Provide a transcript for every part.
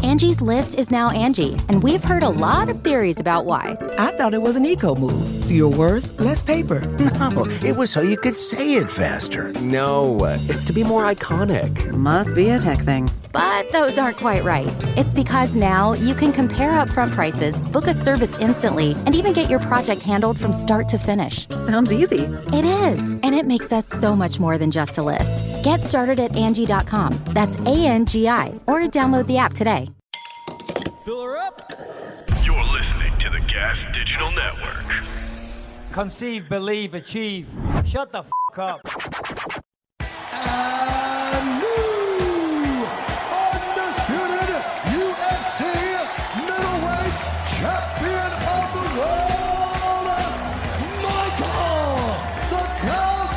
Angie's List is now Angie, and we've heard a lot of theories about why. I thought it was an eco move. Fewer words, less paper. No, it was so you could say it faster. No, it's to be more iconic. Must be a tech thing. But those aren't quite right. It's because now you can compare upfront prices, book a service instantly, and even get your project handled from start to finish. Sounds easy. It is, and it makes us so much more than just a list. Get started at Angie.com. That's ANGI, or download the app today. Fill her up. You're listening to the Gas Digital Network. Conceive, believe, achieve. Shut the f*** up. And new undisputed UFC middleweight champion of the world, Michael the Count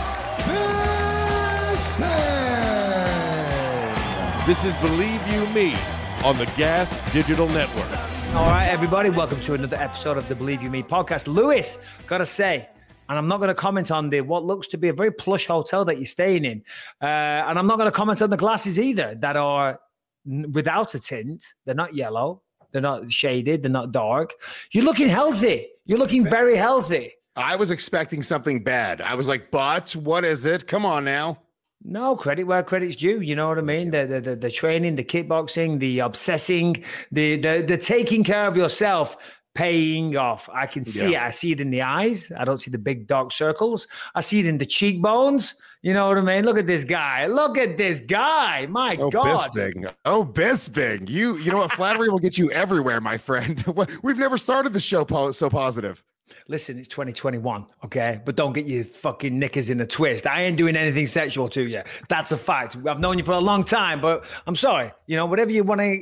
Bisping. This is Believe You Me on the Gas Digital Network. All right, everybody, welcome to another episode of the Believe You Me podcast. Lewis, gotta say, and I'm not going to comment on what looks to be a very plush hotel that you're staying in. And I'm not going to comment on the glasses either that are without a tint. They're not yellow. They're not shaded. They're not dark. You're looking healthy. You're looking very healthy. I was expecting something bad. I was like, but what is it? Come on now. No, credit where credit's due. You know what I mean? The training, the kickboxing, the obsessing, the taking care of yourself, paying off. I can see it. I see it in the eyes. I don't see the big dark circles. I see it in the cheekbones. You know what I mean? Look at this guy. Look at this guy. My God. Bisping. Oh, Bisping. You know what? Flattery will get you everywhere, my friend. We've never started the show so positive. Listen, it's 2021, okay? But don't get your fucking knickers in a twist. I ain't doing anything sexual to you. That's a fact. I've known you for a long time, but I'm sorry. You know, whatever you want to...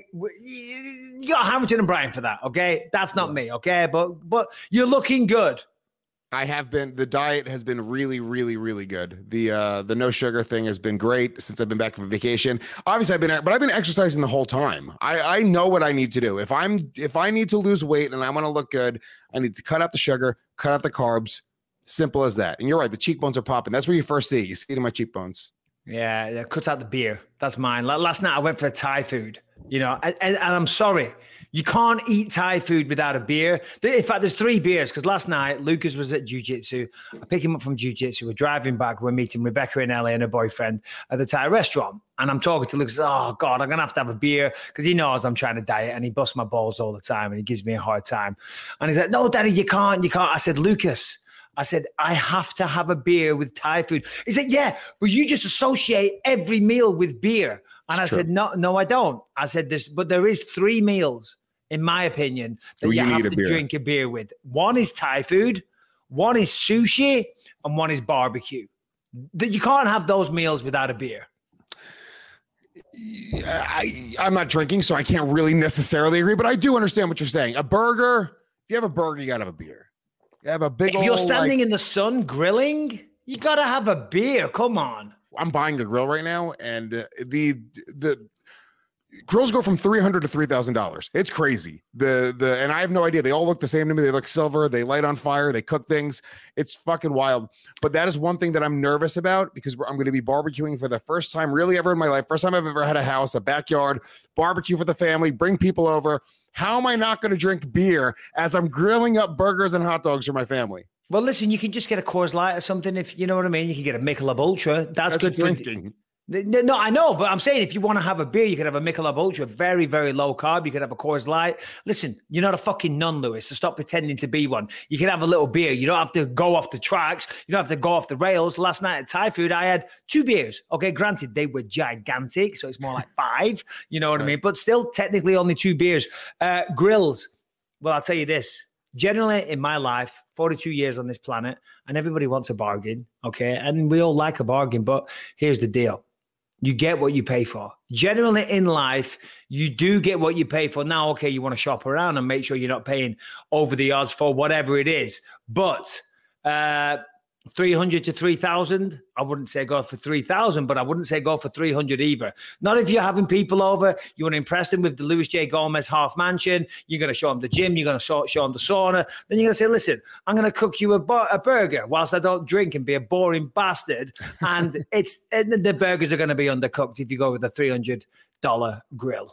You got Hamilton and Bryan for that, okay? That's not me, okay? But you're looking good. I have been. The diet has been really, really, really good. The no sugar thing has been great since I've been back from vacation. Obviously, I've been exercising the whole time. I know what I need to do. If I need to lose weight and I want to look good, I need to cut out the sugar, cut out the carbs. Simple as that. And you're right. The cheekbones are popping. That's where you first see it. You see it in my cheekbones. Yeah, cut out the beer. That's mine. Last night I went for Thai food. You know, and I'm sorry, you can't eat Thai food without a beer. In fact, there's 3 beers because last night Lucas was at jiu-jitsu. I pick him up from jiu-jitsu. We're driving back. We're meeting Rebecca in LA and her boyfriend at the Thai restaurant. And I'm talking to Lucas. Oh, God, I'm going to have a beer because he knows I'm trying to diet and he busts my balls all the time and he gives me a hard time. And he's like, no, Daddy, you can't. I said, Lucas, I have to have a beer with Thai food. He said, yeah, but you just associate every meal with beer. And I said, no, I don't. I said this, but there is 3 meals, in my opinion, that you have to drink a beer with. One is Thai food, one is sushi, and one is barbecue. You can't have those meals without a beer. I'm not drinking, so I can't really necessarily agree, but I do understand what you're saying. A burger, if you have a burger, you got to have a beer. You have a big If you're standing in the sun grilling, you got to have a beer. Come on. I'm buying a grill right now, and the grills go from $300 to $3,000. It's crazy. And I have no idea. They all look the same to me. They look silver. They light on fire. They cook things. It's fucking wild. But that is one thing that I'm nervous about because I'm going to be barbecuing for the first time really ever in my life. First time I've ever had a house, a backyard, barbecue for the family, bring people over. How am I not going to drink beer as I'm grilling up burgers and hot dogs for my family? Well, listen, you can just get a Coors Light or something if you know what I mean. You can get a Michelob Ultra. That's good drinking. No, I know, but I'm saying if you want to have a beer, you could have a Michelob Ultra, very, very low carb. You could have a Coors Light. Listen, you're not a fucking nun, Lewis, so stop pretending to be one. You can have a little beer. You don't have to go off the tracks. You don't have to go off the rails. Last night at Thai food, I had 2 beers. Okay, granted, they were gigantic, so it's more like 5. You know what I mean? But still, technically only 2 beers. Grills. Well, I'll tell you this. Generally, in my life, 42 years on this planet, and everybody wants a bargain, okay? And we all like a bargain, but here's the deal. You get what you pay for. Generally in life, you do get what you pay for. Now, okay, you want to shop around and make sure you're not paying over the odds for whatever it is. But 300 to 3,000, I wouldn't say go for 3,000, but I wouldn't say go for 300 either. Not if you're having people over, you want to impress them with the Luis J. Gomez half mansion, you're going to show them the gym, you're going to show them the sauna, then you're going to say, listen, I'm going to cook you a burger whilst I don't drink and be a boring bastard, and the burgers are going to be undercooked if you go with a $300 grill.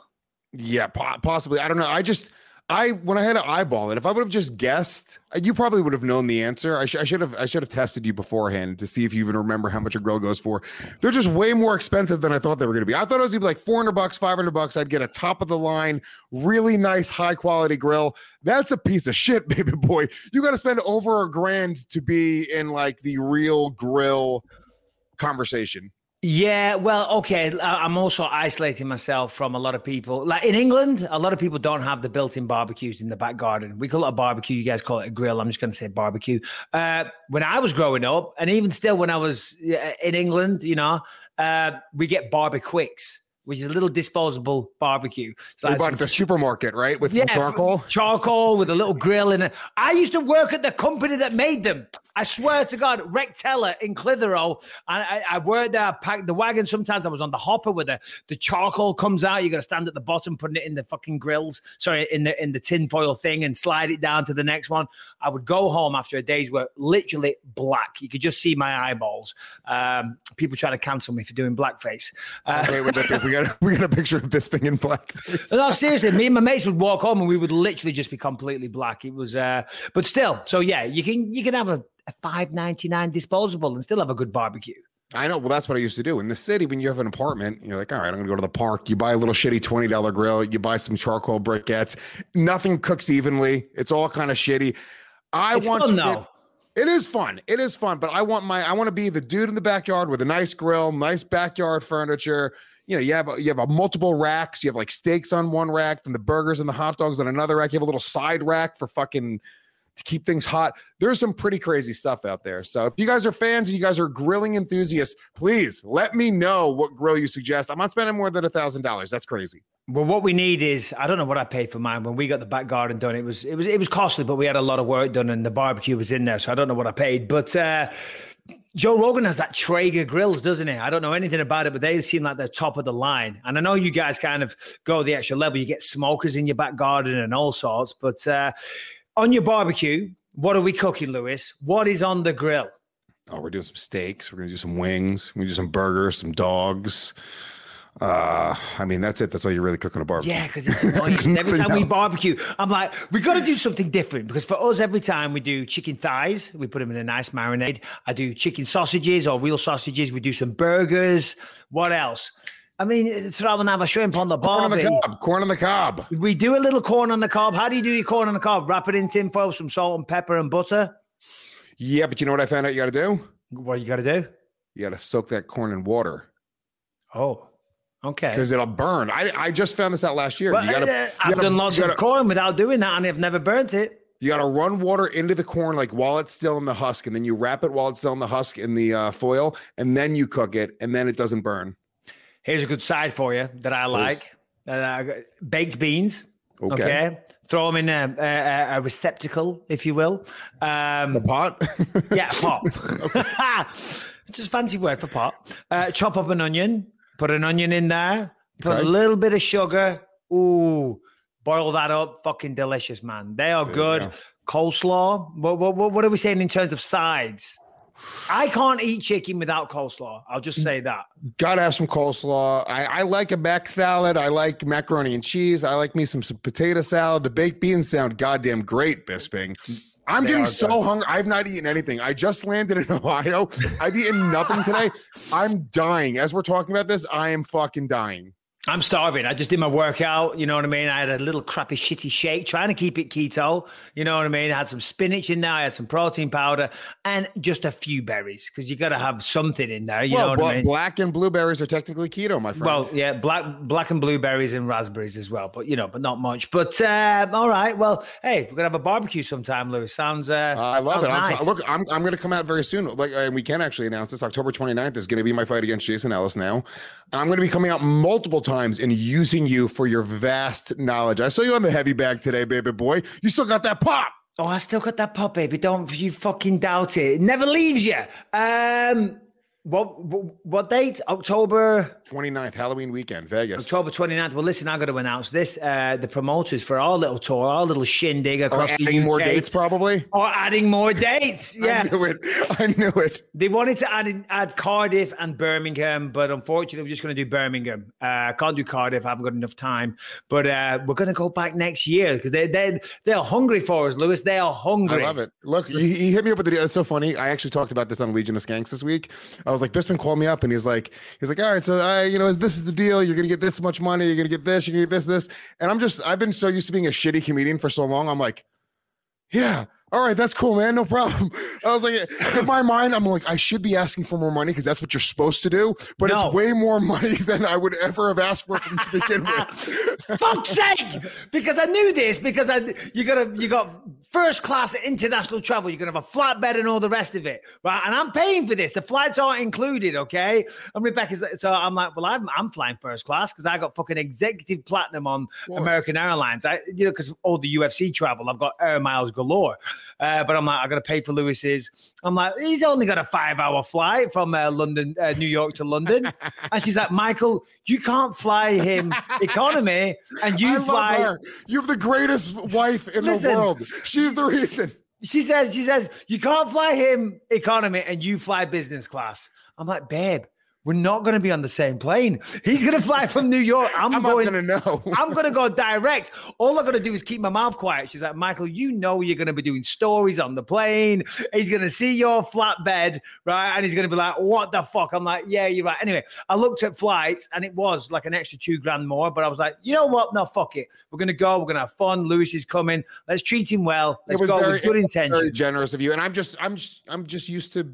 Yeah, possibly. I don't know. When I had to eyeball it, if I would have just guessed, you probably would have known the answer. I should have tested you beforehand to see if you even remember how much a grill goes for. They're just way more expensive than I thought they were going to be. I thought it was going to be like $400, $500. I'd get a top of the line, really nice, high quality grill. That's a piece of shit, baby boy. You got to spend over $1,000 to be in like the real grill conversation. Yeah, well, okay. I'm also isolating myself from a lot of people. Like in England, a lot of people don't have the built-in barbecues in the back garden. We call it a barbecue. You guys call it a grill. I'm just going to say barbecue. When I was growing up, and even still when I was in England, we get Barbequicks, which is a little disposable barbecue. So we bought it at the supermarket, right? With some charcoal? Charcoal with a little grill in it. I used to work at the company that made them. I swear to God, Rectella in Clitheroe. I worked there, I packed the wagon. Sometimes I was on the hopper where the charcoal comes out. You got to stand at the bottom, putting it in the fucking grills. Sorry, in the tin foil thing and slide it down to the next one. I would go home after a day's work, literally black. You could just see my eyeballs. People try to cancel me for doing blackface. We got a picture of Bisping in blackface. No, seriously, me and my mates would walk home and we would literally just be completely black. It was, but still. So yeah, you can have a $5.99 disposable and still have a good barbecue. I know. Well, that's what I used to do in the city. When you have an apartment, you're like, all right, I'm going to go to the park. You buy a little shitty $20 grill. You buy some charcoal briquettes. Nothing cooks evenly. It's all kind of shitty. It is fun. It is fun. But I want to be the dude in the backyard with a nice grill, nice backyard furniture. You have a multiple racks. You have like steaks on one rack, then the burgers and the hot dogs on another rack. You have a little side rack for to keep things hot. There's some pretty crazy stuff out there. So if you guys are fans and you guys are grilling enthusiasts, please let me know what grill you suggest. I'm not spending more than $1,000. That's crazy. Well, what we need is, I don't know what I paid for mine when we got the back garden done. It was costly, but we had a lot of work done and the barbecue was in there. So I don't know what I paid, but Joe Rogan has that Traeger grills, doesn't he? I don't know anything about it, but they seem like they're top of the line. And I know you guys kind of go the extra level. You get smokers in your back garden and all sorts, but on your barbecue, what are we cooking, Lewis? What is on the grill? Oh, we're doing some steaks. We're going to do some wings. We're going to do some burgers, some dogs. That's it. That's all you're really cooking a barbecue. Yeah, because it's annoying. Every time we barbecue, I'm like, we got to do something different. Because for us, every time we do chicken thighs, we put them in a nice marinade. I do chicken sausages or real sausages. We do some burgers. What else? Throw another shrimp on the barbie. Corn on the cob. We do a little corn on the cob. How do you do your corn on the cob? Wrap it in tin foil, some salt and pepper and butter. Yeah, but you know what I found out you got to do? What you got to do? You got to soak that corn in water. Oh, okay. Because it'll burn. I just found this out last year. Well, I've done lots of corn without doing that, and I've never burnt it. You got to run water into the corn like while it's still in the husk, and then you wrap it while it's still in the husk in the foil, and then you cook it, and then it doesn't burn. Here's a good side for you that I like. Baked beans. Okay. Throw them in a receptacle, if you will. A pot? Yeah, a pot. It's just a fancy word for pot. Chop up an onion. Put an onion in there. Put a little bit of sugar. Ooh. Boil that up. Fucking delicious, man. They are good. Coleslaw. What are we saying in terms of sides? I can't eat chicken without coleslaw. I'll just say that. Gotta have some coleslaw. I like a mac salad. I like macaroni and cheese. I like me some potato salad. The baked beans sound goddamn great, Bisping. I'm getting so hungry. I've not eaten anything. I just landed in Ohio. I've eaten nothing today. I'm dying. As we're talking about this, I am fucking dying. I'm starving. I just did my workout. You know what I mean? I had a little crappy, shitty shake, trying to keep it keto. You know what I mean? I had some spinach in there. I had some protein powder and just a few berries because you got to have something in there. You know what I mean? Black and blueberries are technically keto, my friend. Well, yeah, black and blueberries and raspberries as well, but not much. But all right. Well, hey, we're gonna have a barbecue sometime, Lewis. Sounds. I love it. Nice. I'm going to come out very soon. And we can actually announce this. October 29th is going to be my fight against Jason Ellis. Now, I'm going to be coming out multiple times and using you for your vast knowledge. I saw you on the heavy bag today, baby boy. You still got that pop. Oh, I still got that pop, baby. Don't you fucking doubt it. It never leaves you. What date? October 29th, Halloween weekend, Vegas. October 29th. Well, listen, I got to announce this. The promoters for our little tour, our little shindig across the UK. Adding more dates, probably? Or adding more dates, yeah. I knew it. They wanted to add Cardiff and Birmingham, but unfortunately, we're just going to do Birmingham. Can't do Cardiff. I haven't got enough time. But we're going to go back next year because they're hungry for us, Lewis. They are hungry. I love it. Look, he hit me up with the deal. It's so funny. I actually talked about this on Legion of Skanks this week. I was like, Bisping called me up and he's like, all right, so this is the deal. You're gonna get this much money. You're gonna get this. You're gonna get this. And I've been so used to being a shitty comedian for so long. I'm like, yeah. All right, that's cool, man. No problem. I was like, in my mind, I'm like, I should be asking for more money because that's what you're supposed to do. But it's way more money than I would ever have asked for to begin with. Fuck's sake! Because I knew this. Because you got first class international travel. You're gonna have a flatbed and all the rest of it, right? And I'm paying for this. The flights aren't included, okay? And Rebecca's so I'm like, well, I'm flying first class because I got fucking executive platinum on American Airlines. Because all the UFC travel, I've got air miles galore. But I'm like, I got to pay for Lewis's. I'm like, he's only got a 5-hour flight from New York to London. And she's like, Michael, you can't fly him economy, and you fly. Her. You have the greatest wife in the world. She's the reason. She says, you can't fly him economy, and you fly business class. I'm like, babe, we're not going to be on the same plane. He's going to fly from New York. I'm not going to know. I'm going to go direct. All I got to do is keep my mouth quiet. She's like, Michael, you're going to be doing stories on the plane. He's going to see your flatbed, right? And he's going to be like, what the fuck? I'm like, yeah, you're right. Anyway, I looked at flights and it was like an extra $2,000 more. But I was like, you know what? No, fuck it. We're going to go. We're going to have fun. Lewis is coming. Let's treat him well. Let's go with good intention. Very generous of you. And I'm just used to,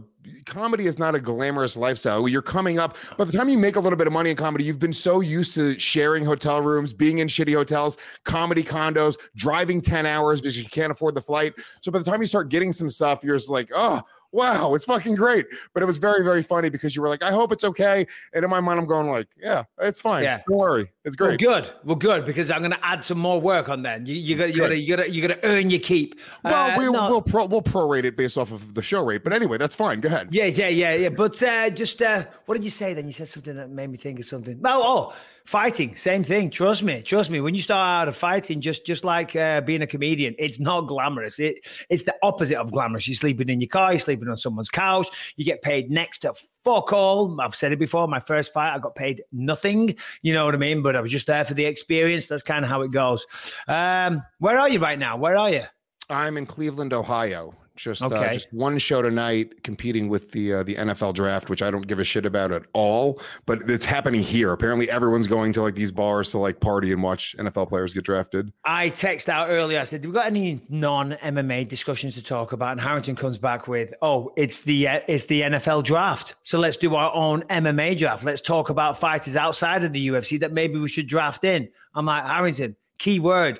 comedy is not a glamorous lifestyle. You're coming up. By the time you make a little bit of money in comedy, you've been so used to sharing hotel rooms, being in shitty hotels, comedy condos, driving 10 hours because you can't afford the flight. So by the time you start getting some stuff, you're just like, oh, wow, it's fucking great. But it was very, very funny because you were like, I hope it's okay. And in my mind, I'm going like, yeah, it's fine. Yeah. Don't worry. It's great. Well, good, because I'm going to add some more work on that. You got to earn your keep. Well, we'll prorate it based off of the show rate. But anyway, that's fine. Go ahead. Yeah. But what did you say then? You said something that made me think of something. Fighting, same thing. Trust me. When you start out fighting, just like being a comedian, it's not glamorous. It's the opposite of glamorous. You're sleeping in your car, you're sleeping on someone's couch, you get paid next to fuck all. I've said it before. My first fight, I got paid nothing. You know what I mean? But I was just there for the experience. That's kind of how it goes. Where are you right now? Where are you? I'm in Cleveland, Ohio. Just one show tonight, competing with the NFL draft, which I don't give a shit about at all. But it's happening here. Apparently, everyone's going to like these bars to like party and watch NFL players get drafted. I texted out earlier. I said, "Do we got any non-MMA discussions to talk about?" And Harrington comes back with, "Oh, it's the NFL draft. So let's do our own MMA draft. Let's talk about fighters outside of the UFC that maybe we should draft in." I'm like, Harrington, key word,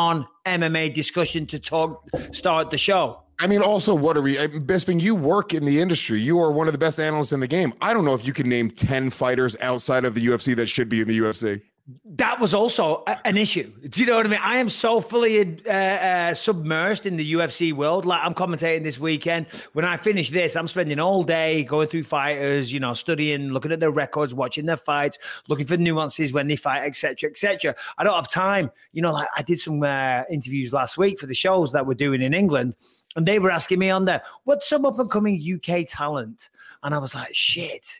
non-MMA discussion to start the show. I mean, also, what are we? Bisping, you work in the industry. You are one of the best analysts in the game. I don't know if you can name 10 fighters outside of the UFC that should be in the UFC. That was also an issue. Do you know what I mean? I am so fully submersed in the UFC world. Like, I'm commentating this weekend. When I finish this, I'm spending all day going through fighters, studying, looking at their records, watching their fights, looking for nuances when they fight, etc., etc. I don't have time. Like I did some interviews last week for the shows that we're doing in England, and they were asking me on there, what's some up-and-coming UK talent? And I was like, shit,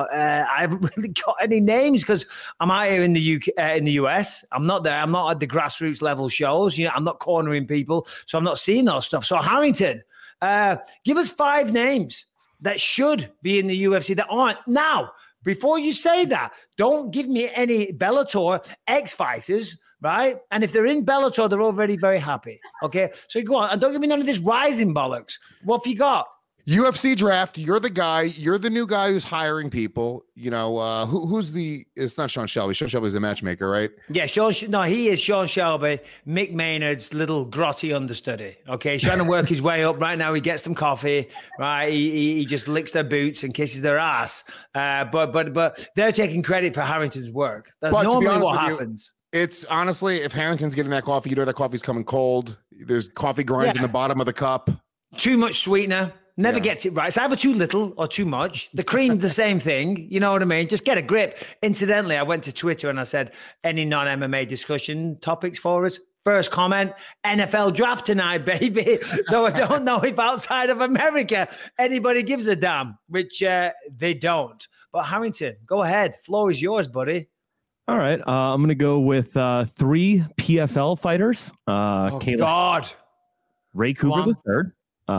I haven't really got any names because I'm out here in the UK, in the US. I'm not there. I'm not at the grassroots level shows. I'm not cornering people, so I'm not seeing those stuff. So Harrington, give us 5 names that should be in the UFC that aren't. Now, before you say that, don't give me any Bellator ex-fighters, right? And if they're in Bellator, they're already very happy. Okay, so go on. And don't give me none of this rising bollocks. What have you got? UFC draft. You're the guy. You're the new guy who's hiring people. Who's the? It's not Sean Shelby. Sean Shelby's the matchmaker, right? Yeah, he is Sean Shelby, Mick Maynard's little grotty understudy. Okay, he's trying to work his way up. Right now, he gets them coffee. Right, he just licks their boots and kisses their ass. But they're taking credit for Harrington's work. That's normally what happens. It's honestly, if Harrington's getting that coffee, that coffee's coming cold. There's coffee grinds in the bottom of the cup. Too much sweetener. Never gets it right. It's either too little or too much. The cream's the same thing. You know what I mean? Just get a grip. Incidentally, I went to Twitter and I said, any non-MMA discussion topics for us? First comment, NFL draft tonight, baby. Though I don't know if outside of America anybody gives a damn, which they don't. But Harrington, go ahead. Floor is yours, buddy. All right. I'm going to go with 3 PFL fighters. God. Ray Cooper III,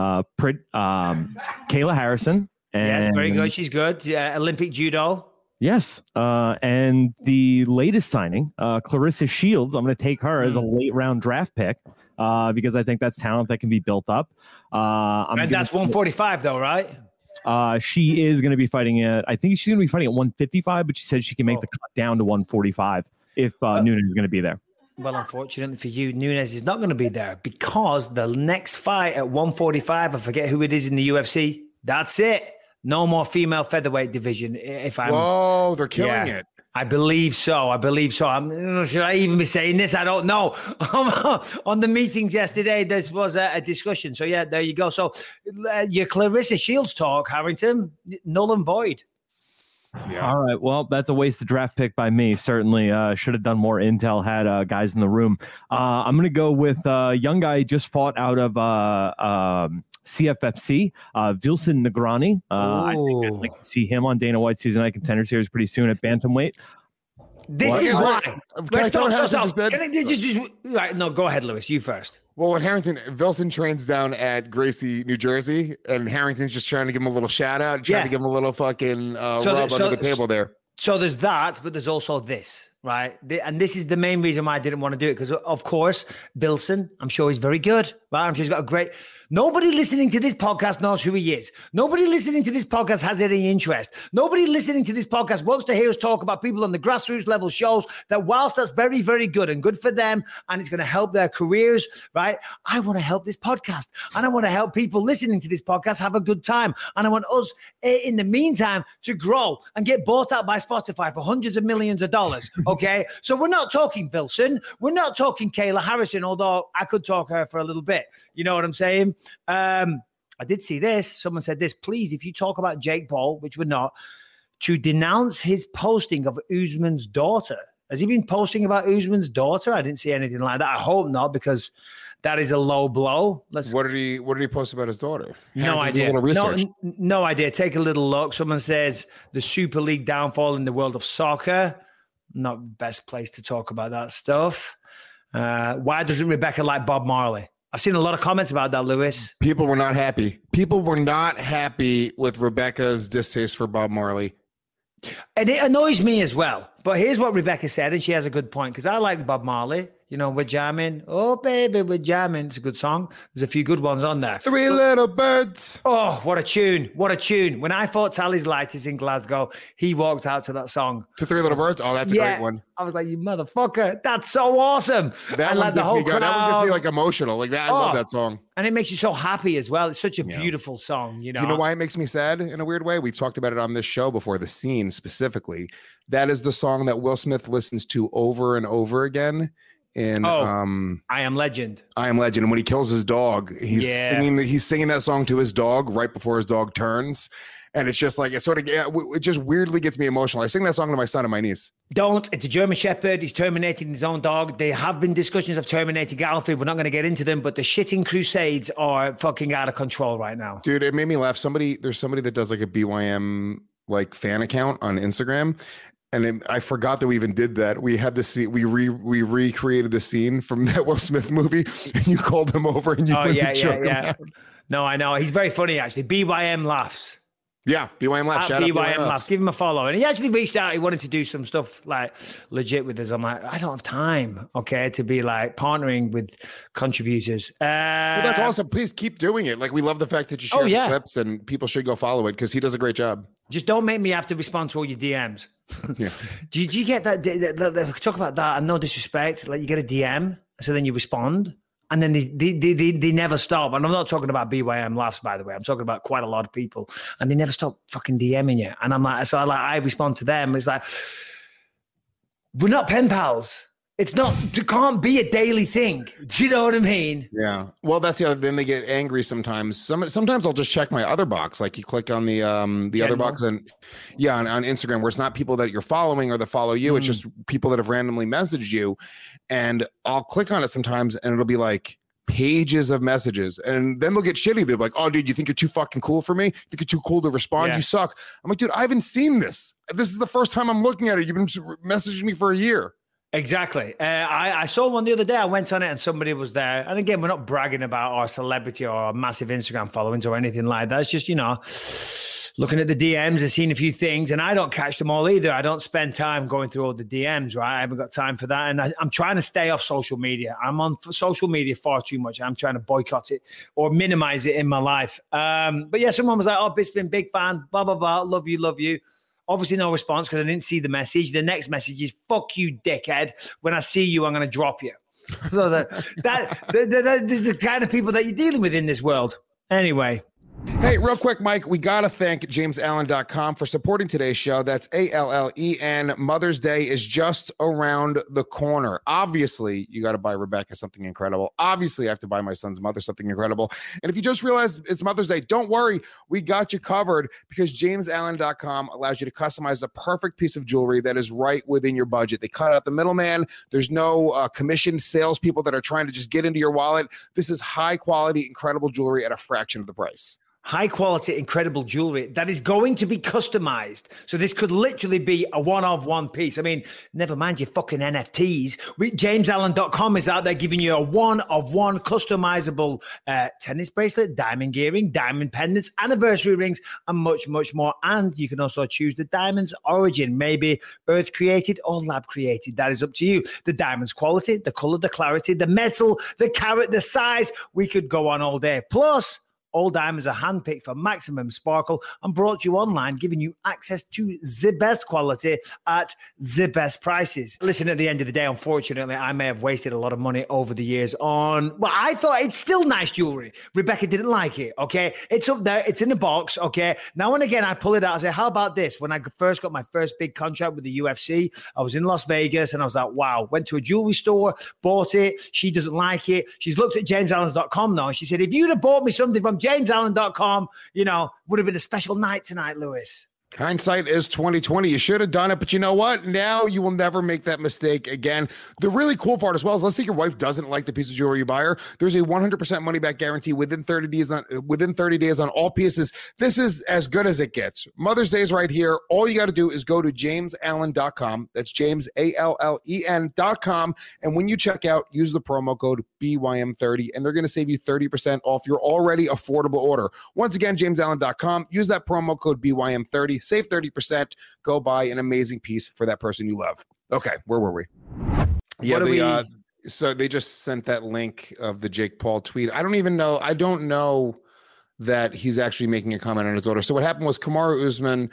Kayla Harrison. And, yes, very good. She's good. Olympic judo. Yes. And the latest signing, Clarissa Shields, I'm going to take her as a late round draft pick because I think that's talent that can be built up. And that's 145 though, right? She is going to be fighting I think she's going to be fighting at 155, but she said she can make the cut down to 145 if Nunes is going to be there. Well, unfortunately for you, Nunes is not going to be there because the next fight at 145, I forget who it is in the UFC. That's it. No more female featherweight division. Whoa, they're killing it. I believe so. Should I even be saying this? I don't know. On the meetings yesterday, this was a discussion. So, yeah, there you go. So, your Clarissa Shields talk, Harrington, null and void. Yeah. All right. Well, that's a wasted draft pick by me. Certainly should have done more intel, had guys in the room. I'm going to go with a young guy who just fought out of CFFC, Vilson Negrani. I think I'd like to see him on Dana White's Tuesday Night Contender Series pretty soon at bantamweight. This is why. Right, no, go ahead, Lewis. You first. Well, when Vilson trains down at Gracie, New Jersey, and Harrington's just trying to give him a little shout out, trying to give him a little fucking rub under the table there. So there's that, but there's also this, right? And this is the main reason why I didn't want to do it, because, of course, Vilson, I'm sure he's very good, right? I'm sure he's got a great... Nobody listening to this podcast knows who he is. Nobody listening to this podcast has any interest. Nobody listening to this podcast wants to hear us talk about people on the grassroots level shows that whilst that's very, very good and good for them, and it's going to help their careers, right? I want to help this podcast, and I want to help people listening to this podcast have a good time. And I want us, in the meantime, to grow and get bought out by Spotify for hundreds of millions of dollars, okay? So we're not talking Vilson. We're not talking Kayla Harrison, although I could talk her for a little bit. You know what I'm saying? I did see this. Someone said this, please, if you talk about Jake Paul, which we're not, to denounce his posting of Usman's daughter. Has he been posting about Usman's daughter? I didn't see anything like that. I hope not, because that is a low blow. What did he post about his daughter? No idea. No idea. Take a little look. Someone says the Super League downfall in the world of soccer. Not best place to talk about that stuff. Why doesn't Rebecca like Bob Marley? I've seen a lot of comments about that, Lewis. People were not happy. People were not happy with Rebecca's distaste for Bob Marley. And it annoys me as well. But here's what Rebecca said, and she has a good point, because I like Bob Marley. You know, we're jamming. Oh, baby, we're jamming. It's a good song. There's a few good ones on there. Three Little Birds. Oh, what a tune. What a tune. When I fought Tally's Lighters in Glasgow, he walked out to that song. To Three Little Birds? Oh, that's a great one. I was like, you motherfucker. That's so awesome. That one gets me good. That one gets me like emotional. Like that. I love that song. And it makes you so happy as well. It's such a beautiful song, you know. You know why it makes me sad in a weird way? We've talked about it on this show before, the scene specifically. That is the song that Will Smith listens to over and over again. In I Am Legend. I Am Legend. And when he kills his dog, he's singing that song to his dog right before his dog turns. And it's just like, it just weirdly gets me emotional. I sing that song to my son and my niece. Don't. It's a German Shepherd. He's terminating his own dog. There have been discussions of terminating Alfie. We're not going to get into them, but the shitting crusades are fucking out of control right now. Dude, it made me laugh. There's somebody that does like a BYM like fan account on Instagram. And I forgot that we even did that. We had the scene. We recreated the scene from that Will Smith movie. And you called him over and you went to choke him out. No, I know. He's very funny, actually. BYM laughs. Yeah, BYM laughs. Shout out BYM laughs. Give him a follow. And he actually reached out. He wanted to do some stuff like legit with us. I'm like, I don't have time, okay, to be like partnering with contributors. Well, that's awesome. Please keep doing it. Like, we love the fact that you share the clips, and people should go follow it because he does a great job. Just don't make me have to respond to all your DMs. Yeah. Do you get that? Talk about that. And no disrespect. Like, you get a DM, so then you respond. And then they never stop. And I'm not talking about BYM laughs, by the way. I'm talking about quite a lot of people. And they never stop fucking DMing you. And I'm like, I respond to them. It's like, we're not pen pals. It's not, it can't be a daily thing. Do you know what I mean? Yeah. Well, that's the other. Then they get angry sometimes. Sometimes I'll just check my other box. Like you click on the other box and on Instagram, where it's not people that you're following or that follow you. It's just people that have randomly messaged you, and I'll click on it sometimes, and it'll be like pages of messages, and then they'll get shitty. They're like, "Oh, dude, you think you're too fucking cool for me? You think you're too cool to respond? You suck." I'm like, dude, I haven't seen this. This is the first time I'm looking at it. You've been messaging me for a year. Exactly. I saw one the other day. I went on it and somebody was there. And again, we're not bragging about our celebrity or our massive Instagram followings or anything like that. It's just, looking at the DMs and seeing a few things. And I don't catch them all either. I don't spend time going through all the DMs, right? I haven't got time for that. And I'm trying to stay off social media. I'm on social media far too much. I'm trying to boycott it or minimize it in my life. But yeah, someone was like, "Oh, Bisping, big fan, blah, blah, blah. Love you, love you." Obviously, no response because I didn't see the message. The next message is, "Fuck you, dickhead. When I see you, I'm going to drop you." So I was like, that is the kind of people that you're dealing with in this world. Anyway. Hey, real quick, Mike, we got to thank JamesAllen.com for supporting today's show. That's ALLEN. Mother's Day is just around the corner. Obviously, you got to buy Rebecca something incredible. Obviously, I have to buy my son's mother something incredible. And if you just realized it's Mother's Day, don't worry. We got you covered because JamesAllen.com allows you to customize the perfect piece of jewelry that is right within your budget. They cut out the middleman. There's no commissioned salespeople that are trying to just get into your wallet. This is high quality, incredible jewelry at a fraction of the price. High quality, incredible jewelry that is going to be customized. So this could literally be a one piece. I mean, never mind your fucking NFTs. JamesAllen.com is out there giving you a one-of-one customizable tennis bracelet, diamond earring, diamond pendants, anniversary rings, and much, much more. And you can also choose the diamond's origin, maybe earth created or lab created. That is up to you. The diamond's quality, the color, the clarity, the metal, the carat, the size. We could go on all day. Plus, all diamonds are handpicked for maximum sparkle and brought to you online, giving you access to the best quality at the best prices. Listen, at the end of the day, unfortunately, I may have wasted a lot of money over the years on, well, I thought it's still nice jewelry. Rebecca didn't like it, okay? It's up there. It's in the box, okay? Now and again, I pull it out and say, how about this? When I first got my first big contract with the UFC, I was in Las Vegas and I was like, wow. Went to a jewelry store, bought it. She doesn't like it. She's looked at JamesAllens.com though, and she said, if you'd have bought me something from JamesAllen.com, would have been a special night tonight, Lewis. Hindsight is 2020. You should have done it, but you know what? Now you will never make that mistake again. The really cool part as well is, let's say your wife doesn't like the piece of jewelry you buy her. There's a 100% money back guarantee within 30 days on all pieces. This is as good as it gets. Mother's Day is right here. All you got to do is go to JamesAllen.com. That's JamesAllen.com. And when you check out, use the promo code BYM30, and they're going to save you 30% off your already affordable order. Once again, JamesAllen.com. Use that promo code BYM30. Save 30%. Go buy an amazing piece for that person you love. Okay, where were we? Yeah, so they just sent that link of the Jake Paul tweet. I don't know that he's actually making a comment on his daughter. So what happened was Kamaru Usman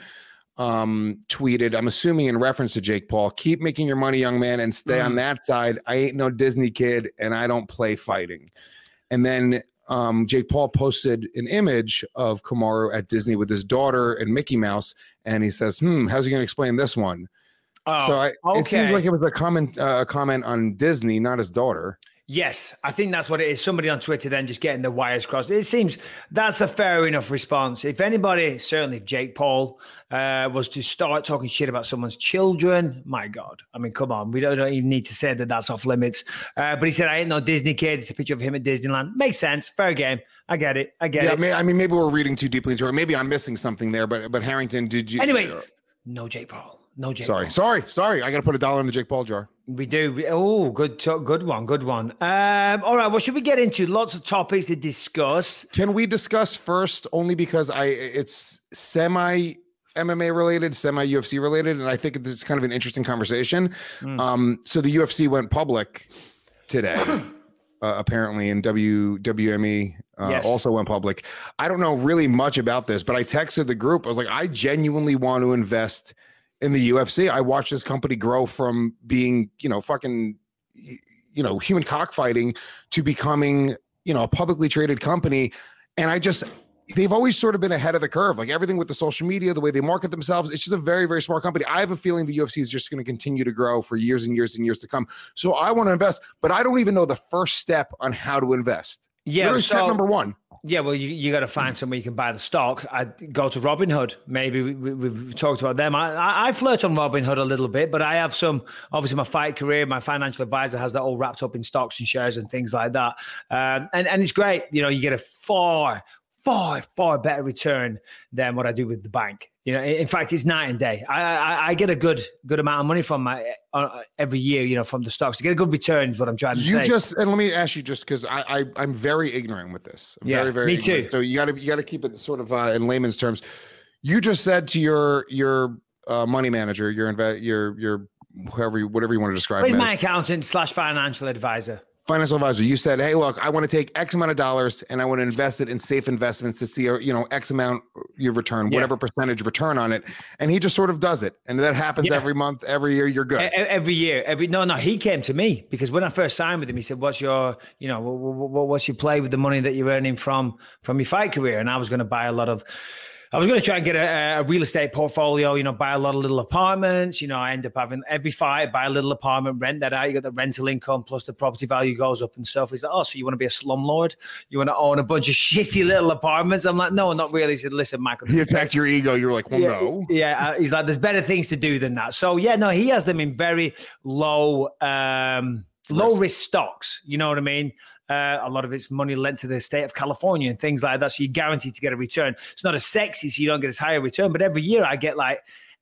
tweeted, I'm assuming in reference to Jake Paul, keep making your money, young man, and stay on that side. I ain't no Disney kid, and I don't play fighting. And then Jake Paul posted an image of Kamaru at Disney with his daughter and Mickey Mouse, and he says, how's he going to explain this one? It seems like it was a comment on Disney, not his daughter. Yes, I think that's what it is. Somebody on Twitter then just getting the wires crossed. It seems that's a fair enough response. If anybody, certainly if Jake Paul was to start talking shit about someone's children, my God. I mean, come on. We don't even need to say that that's off limits. But he said, I ain't no Disney kid. It's a picture of him at Disneyland. Makes sense. Fair game. I get it. Yeah, I mean, maybe we're reading too deeply into it. Maybe I'm missing something there. But Harrington, did you? Anyway, no Jake Paul. No Jake Paul. Sorry. I got to put $1 in the Jake Paul jar. We do. Good one. All right. What should we get into? Lots of topics to discuss. Can we discuss first, only because it's semi MMA related, semi UFC related, and I think it's kind of an interesting conversation. So the UFC went public today, apparently, and WME also went public. I don't know really much about this, but I texted the group. I was like, I genuinely want to invest in the UFC. I watched this company grow from being, human cockfighting to becoming, a publicly traded company. And I just, they've always sort of been ahead of the curve. Like everything with the social media, the way they market themselves, it's just a very, very smart company. I have a feeling the UFC is just going to continue to grow for years and years and years to come. So I want to invest, but I don't even know the first step on how to invest. Yeah. So, step number one. Yeah, well, you got to find somewhere you can buy the stock. I'd go to Robinhood. Maybe we've talked about them. I flirt on Robinhood a little bit, but I have some, obviously my fight career, my financial advisor has that all wrapped up in stocks and shares and things like that. And it's great. You know, you get a far better return than what I do with the bank. You know, in fact, it's night and day. I get a good amount of money from my every year, you know, from the stocks. To get a good return is what I'm trying to say. And let me ask you, just because I'm very ignorant with this. I'm very, very me ignorant. too. So you got to keep it sort of in layman's terms. You just said to your money manager, your whatever you want to describe. He's my accountant / financial advisor. Financial advisor, you said, hey, look, I want to take X amount of dollars and I want to invest it in safe investments to see, you know, X amount you return, whatever percentage return on it. And he just sort of does it. And that happens every month, every year, you're good. Every year, no, he came to me because when I first signed with him, he said, what's your play with the money that you're earning from your fight career? And I was going to try and get a real estate portfolio, you know, buy a lot of little apartments. You know, I end up having every fight, buy a little apartment, rent that out. You got the rental income plus the property value goes up and stuff. He's like, oh, so you want to be a slumlord? You want to own a bunch of shitty little apartments? I'm like, no, not really. He said, listen, Michael. He attacked your ego. You're like, well, no. Yeah. He's like, there's better things to do than that. So yeah, no, he has them in very low risk stocks. You know what I mean? A lot of it's money lent to the state of California and things like that. So you're guaranteed to get a return. It's not as sexy, so you don't get as high a return. But every year I get like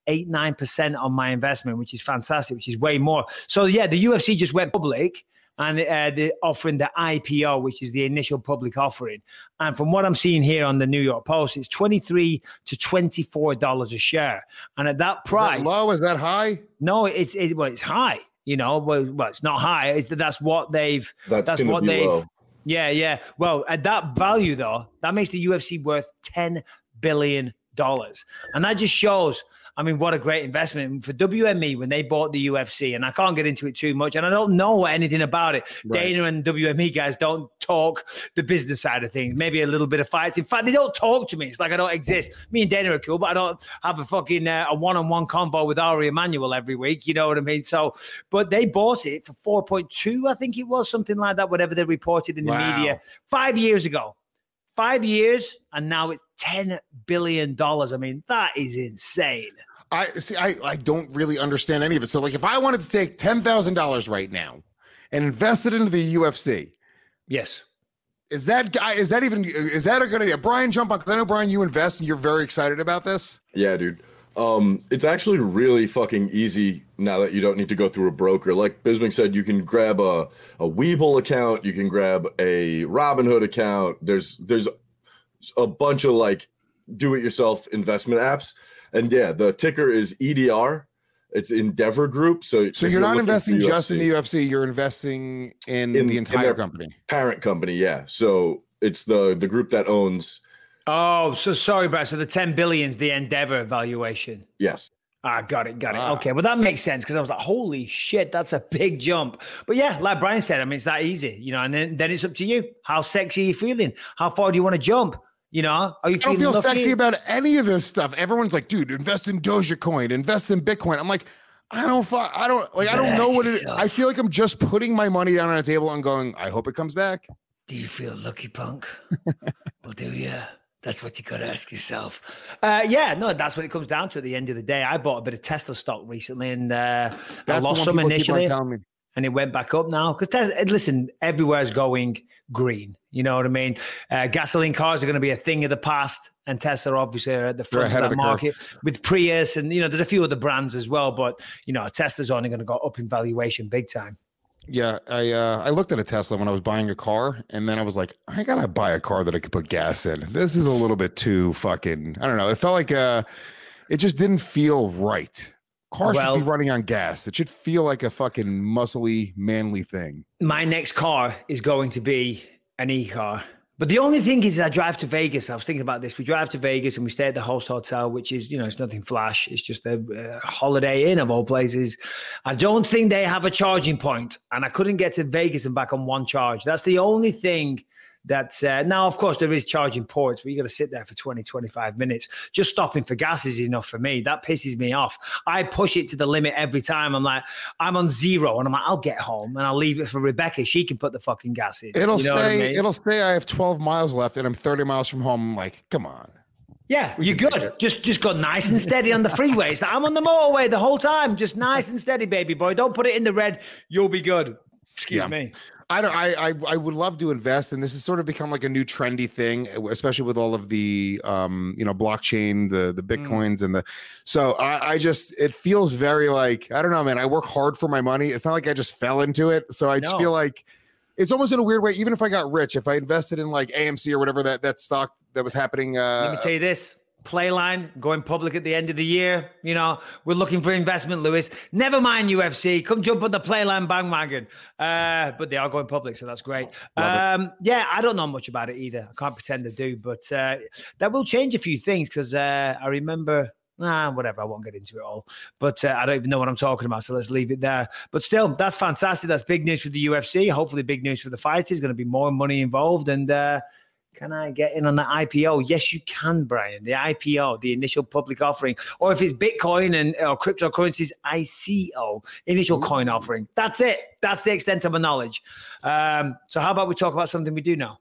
8-9% on my investment, which is fantastic, which is way more. So yeah, the UFC just went public and they're offering the IPO, which is the initial public offering. And from what I'm seeing here on the New York Post, it's $23 to $24 a share. And at that price, is that low? Is that high? No, it's high. You know, well, it's not high. That's what they've. That's what they've. Low. Yeah. Well, at that value, though, that makes the UFC worth $10 billion, and that just shows. I mean, what a great investment for WME when they bought the UFC. And I can't get into it too much, and I don't know anything about it. Right. Dana and WME guys don't talk the business side of things. Maybe a little bit of fights. In fact, they don't talk to me. It's like I don't exist. Me and Dana are cool, but I don't have a fucking a one-on-one convo with Ari Emanuel every week. You know what I mean? So, but they bought it for 4.2, I think it was, something like that. Whatever they reported in the media 5 years ago. 5 years, and now it's $10 billion. I mean, that is insane. I don't really understand any of it. So like if I wanted to take $10,000 right now and invest it into the UFC. Yes. Is that a good idea? Brian, jump on, because I know, Brian, you invest and you're very excited about this. Yeah, dude. It's actually really fucking easy now that you don't need to go through a broker. Like Bisming said, you can grab a Webull account, you can grab a Robinhood account. There's a bunch of like do-it-yourself investment apps. And yeah, the ticker is EDR. It's Endeavor Group. So you're not investing just in the UFC. You're investing in the entire company. Parent company, yeah. So it's the group that owns. Oh, so sorry, Brad. So the 10 billion is the Endeavor valuation. Yes. Got it. Okay, well, that makes sense because I was like, holy shit, that's a big jump. But yeah, like Brian said, I mean, it's that easy, you know, and then it's up to you. How sexy are you feeling? How far do you want to jump? You know, are you feeling I don't feel sexy about any of this stuff. Everyone's like, dude, invest in Dogecoin, invest in Bitcoin. I'm like, I don't know what it is. I feel like I'm just putting my money down on a table and going, I hope it comes back. Do you feel lucky, punk? Well, do you? That's what you got to ask yourself. That's what it comes down to at the end of the day. I bought a bit of Tesla stock recently and I lost some initially. And it went back up now because listen, everywhere's going green. You know what I mean? Gasoline cars are going to be a thing of the past, and Tesla obviously are at the front of that market with Prius, and you know there's a few other brands as well. But you know, Tesla's only going to go up in valuation big time. Yeah, I looked at a Tesla when I was buying a car, and then I was like, I gotta buy a car that I could put gas in. This is a little bit too fucking. I don't know. It felt like it just didn't feel right. Cars should be running on gas. It should feel like a fucking muscly, manly thing. My next car is going to be an e-car. But the only thing is I drive to Vegas. I was thinking about this. We drive to Vegas and we stay at the Host Hotel, which is, you know, it's nothing flash. It's just a Holiday Inn of all places. I don't think they have a charging point, and I couldn't get to Vegas and back on one charge. That's the only thing That's now, of course, there is charging ports, but you got to sit there for 20, 25 minutes. Just stopping for gas is enough for me. That pisses me off. I push it to the limit every time. I'm like, I'm on 0, and I'm like, I'll get home and I'll leave it for Rebecca. She can put the fucking gas in. It'll say, I mean? It'll say I have 12 miles left, and I'm 30 miles from home. I'm like, come on. Yeah, you're good. Just go nice and steady on the freeways. I'm on the motorway the whole time. Just nice and steady, baby boy. Don't put it in the red. You'll be good. Excuse me. I would love to invest, and this has sort of become like a new trendy thing, especially with all of the blockchain, the Bitcoins and so I just, it feels very like, I don't know, man, I work hard for my money. It's not like I just fell into it. So I just feel like it's almost in a weird way. Even if I got rich, if I invested in like AMC or whatever that stock that was happening. Let me tell you this. Playline going public at the end of the year. We're looking for investment, Lewis. Never mind UFC. Come jump on the Playline bandwagon. But they are going public, so that's great. Yeah, I don't know much about it either. I can't pretend to do, but that will change a few things because I remember. Whatever. I won't get into it all. But I don't even know what I'm talking about, so let's leave it there. But still, that's fantastic. That's big news for the UFC. Hopefully, big news for the fighters. There's going to be more money involved, and. Can I get in on the IPO? Yes, you can, Brian. The IPO, the initial public offering, or if it's Bitcoin or cryptocurrencies, ICO, initial coin offering. That's it. That's the extent of my knowledge. So how about we talk about something we do know?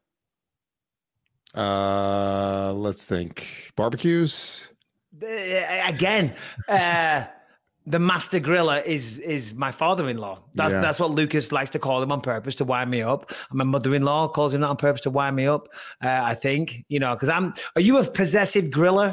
Let's think. Barbecues? Again, the master griller is my father-in-law. That's what Lucas likes to call him on purpose to wind me up. And my mother-in-law calls him that on purpose to wind me up. I think, because are you a possessive griller?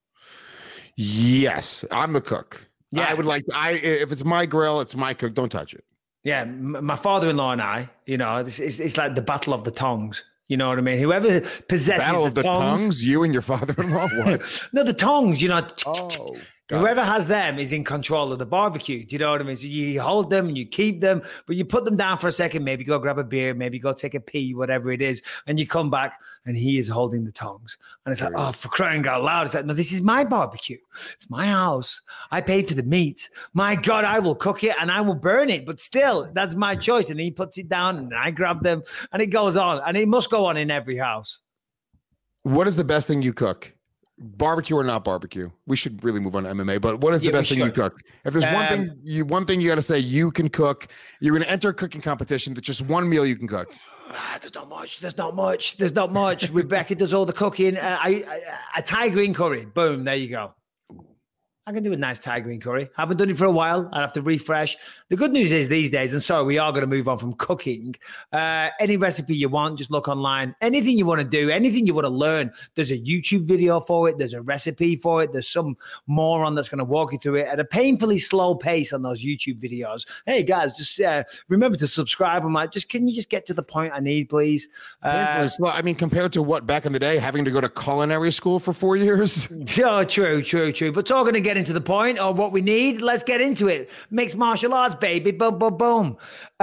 Yes, I'm the cook. Yeah. I would if it's my grill, it's my cook. Don't touch it. Yeah. My father-in-law and I, it's like the battle of the tongs. You know what I mean? Whoever possesses battle of the tongs, you and your father-in-law? What? No, the tongs, whoever has them is in control of the barbecue. Do you know what I mean? So you hold them and you keep them, but you put them down for a second, maybe go grab a beer, maybe go take a pee, whatever it is. And you come back and he is holding the tongs. And it's like, oh, for crying out loud. It's like, no, this is my barbecue. It's my house. I paid for the meat. My God, I will cook it and I will burn it. But still, that's my choice. And he puts it down and I grab them and it goes on. And it must go on in every house. What is the best thing you cook? Barbecue or not barbecue? We should really move on to MMA, but what is the best thing you cook? If there's one thing you got to say you can cook, you're going to enter a cooking competition. That's just one meal you can cook. There's not much. Rebecca does all the cooking. A Thai green curry. Boom. There you go. I can do a nice Thai green curry. Haven't done it for a while. I'd have to refresh. The good news is these days, and sorry, we are going to move on from cooking. Any recipe you want, just look online. Anything you want to do, anything you want to learn, there's a YouTube video for it. There's a recipe for it. There's some moron that's going to walk you through it at a painfully slow pace on those YouTube videos. Hey, guys, just remember to subscribe. I'm like, can you just get to the point I need, please? Painfully slow. I mean, compared to what back in the day, having to go to culinary school for 4 years? Oh, true. But talking to get into the point or what we need, let's get into it. Mixed martial arts, baby. Boom, boom, boom.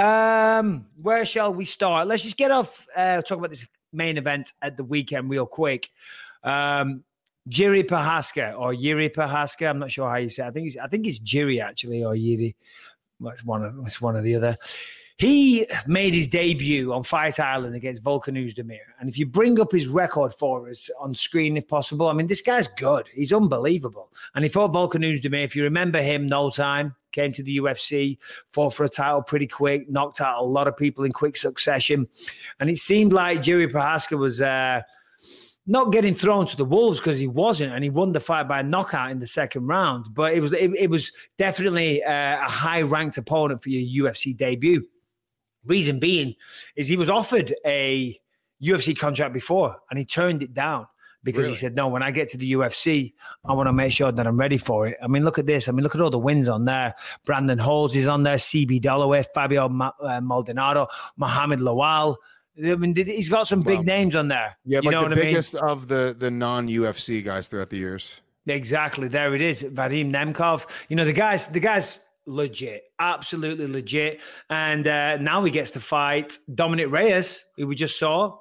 Where shall we start? Let's just get off, talk about this main event at the weekend real quick. Jiri Prochazka or Yuri Prochazka. I'm not sure how you say it. I think it's Jiri actually, or Yiri. Well, it's one or the other. He made his debut on Fight Island against Volkan Oezdemir. And if you bring up his record for us on screen, if possible, I mean, this guy's good. He's unbelievable. And he fought Volkan Oezdemir. If you remember him, no time, came to the UFC, fought for a title pretty quick, knocked out a lot of people in quick succession. And it seemed like Jiri Prochazka was not getting thrown to the wolves because he wasn't, and he won the fight by knockout in the second round. But it was definitely a high-ranked opponent for your UFC debut. Reason being is he was offered a UFC contract before and he turned it down because he said, no, when I get to the UFC, I want to make sure that I'm ready for it. I mean, look at this. I mean, look at all the wins on there. Brandon Holtz is on there, CB Dollaway, Fabio Maldonado, Mohamed Lawal. I mean, he's got some big names on there. Yeah, you know the biggest of the non-UFC guys throughout the years. Exactly. There it is. Vadim Nemkov. The guy's legit, absolutely legit. And now he gets to fight Dominic Reyes, who we just saw,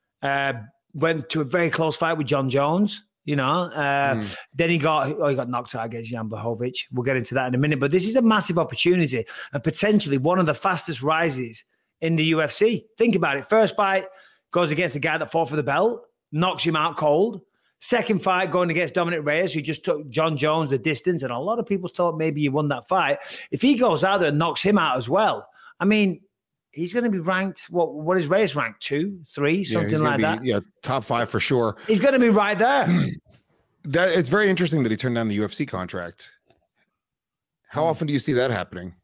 went to a very close fight with John Jones, Then he got knocked out against Jan Blachowicz. We'll get into that in a minute. But this is a massive opportunity and potentially one of the fastest rises in the UFC. Think about it. First fight, goes against a guy that fought for the belt, knocks him out cold. Second fight going against Dominic Reyes, who just took John Jones the distance, and a lot of people thought maybe he won that fight. If he goes out there and knocks him out as well, I mean, he's going to be ranked, what is Reyes ranked? 2, 3, something like that? Yeah, top 5 for sure. He's going to be right there. It's very interesting that he turned down the UFC contract. How often do you see that happening?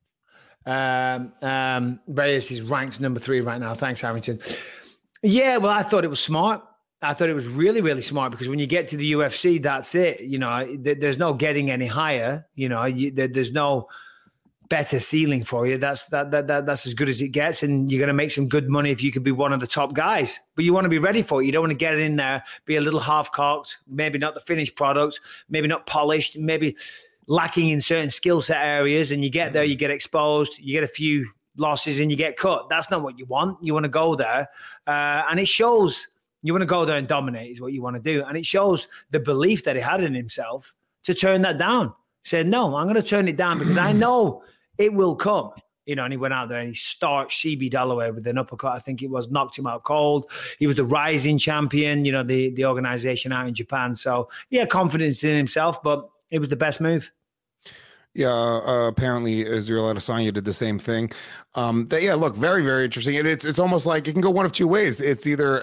Reyes is ranked number 3 right now. Thanks, Harrington. Yeah, well, I thought it was smart. I thought it was really, really smart because when you get to the UFC, that's it. You know, there's no getting any higher. You know, there's no better ceiling for you. That's as good as it gets, and you're going to make some good money if you could be one of the top guys. But you want to be ready for it. You don't want to get in there, be a little half-cocked, maybe not the finished product, maybe not polished, maybe lacking in certain skill set areas, and you get there, you get exposed, you get a few losses, and you get cut. That's not what you want. You want to go there, and it shows. You want to go there and dominate is what you want to do. And it shows the belief that he had in himself to turn that down. He said, no, I'm going to turn it down because I know it will come. You know, and he went out there and he starched CB Dalloway with an uppercut. I think it was, knocked him out cold. He was the rising champion, you know, the organization out in Japan. So, yeah, confidence in himself, but it was the best move. Yeah, apparently Israel Adesanya did the same thing. Look, very, very interesting. And it's almost like it can go one of two ways. It's either,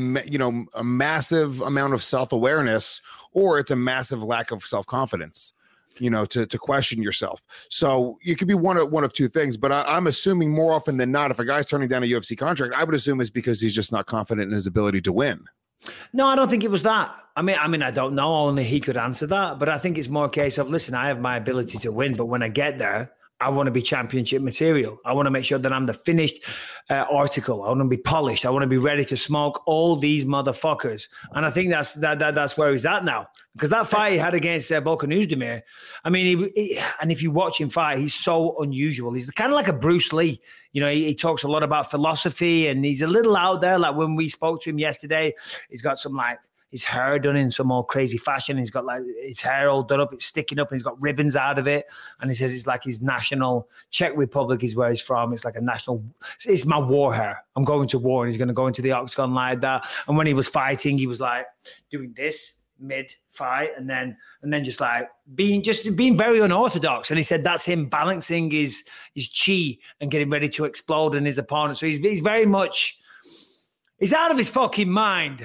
a massive amount of self-awareness, or it's a massive lack of self-confidence, to question yourself. So it could be one of two things. But I'm assuming more often than not, if a guy's turning down a UFC contract, I would assume it's because he's just not confident in his ability to win. No, I don't think it was that. I mean, I don't know. Only he could answer that. But I think it's more a case of, listen, I have my ability to win, but when I get there, I want to be championship material. I want to make sure that I'm the finished article. I want to be polished. I want to be ready to smoke all these motherfuckers. And I think that's where he's at now. Because that fight he had against Volkan Oezdemir, I mean, and if you watch him fight, he's so unusual. He's kind of like a Bruce Lee. You know, he talks a lot about philosophy, and he's a little out there. Like when we spoke to him yesterday, he's got some his hair done in some more crazy fashion. He's got his hair all done up. It's sticking up and he's got ribbons out of it. And he says it's like his national, Czech Republic is where he's from. It's like a national, it's my war hair. I'm going to war. And he's going to go into the octagon like that. And when he was fighting, he was like doing this mid-fight and then just like being very unorthodox. And he said that's him balancing his chi and getting ready to explode in his opponent. So he's very much... He's out of his fucking mind.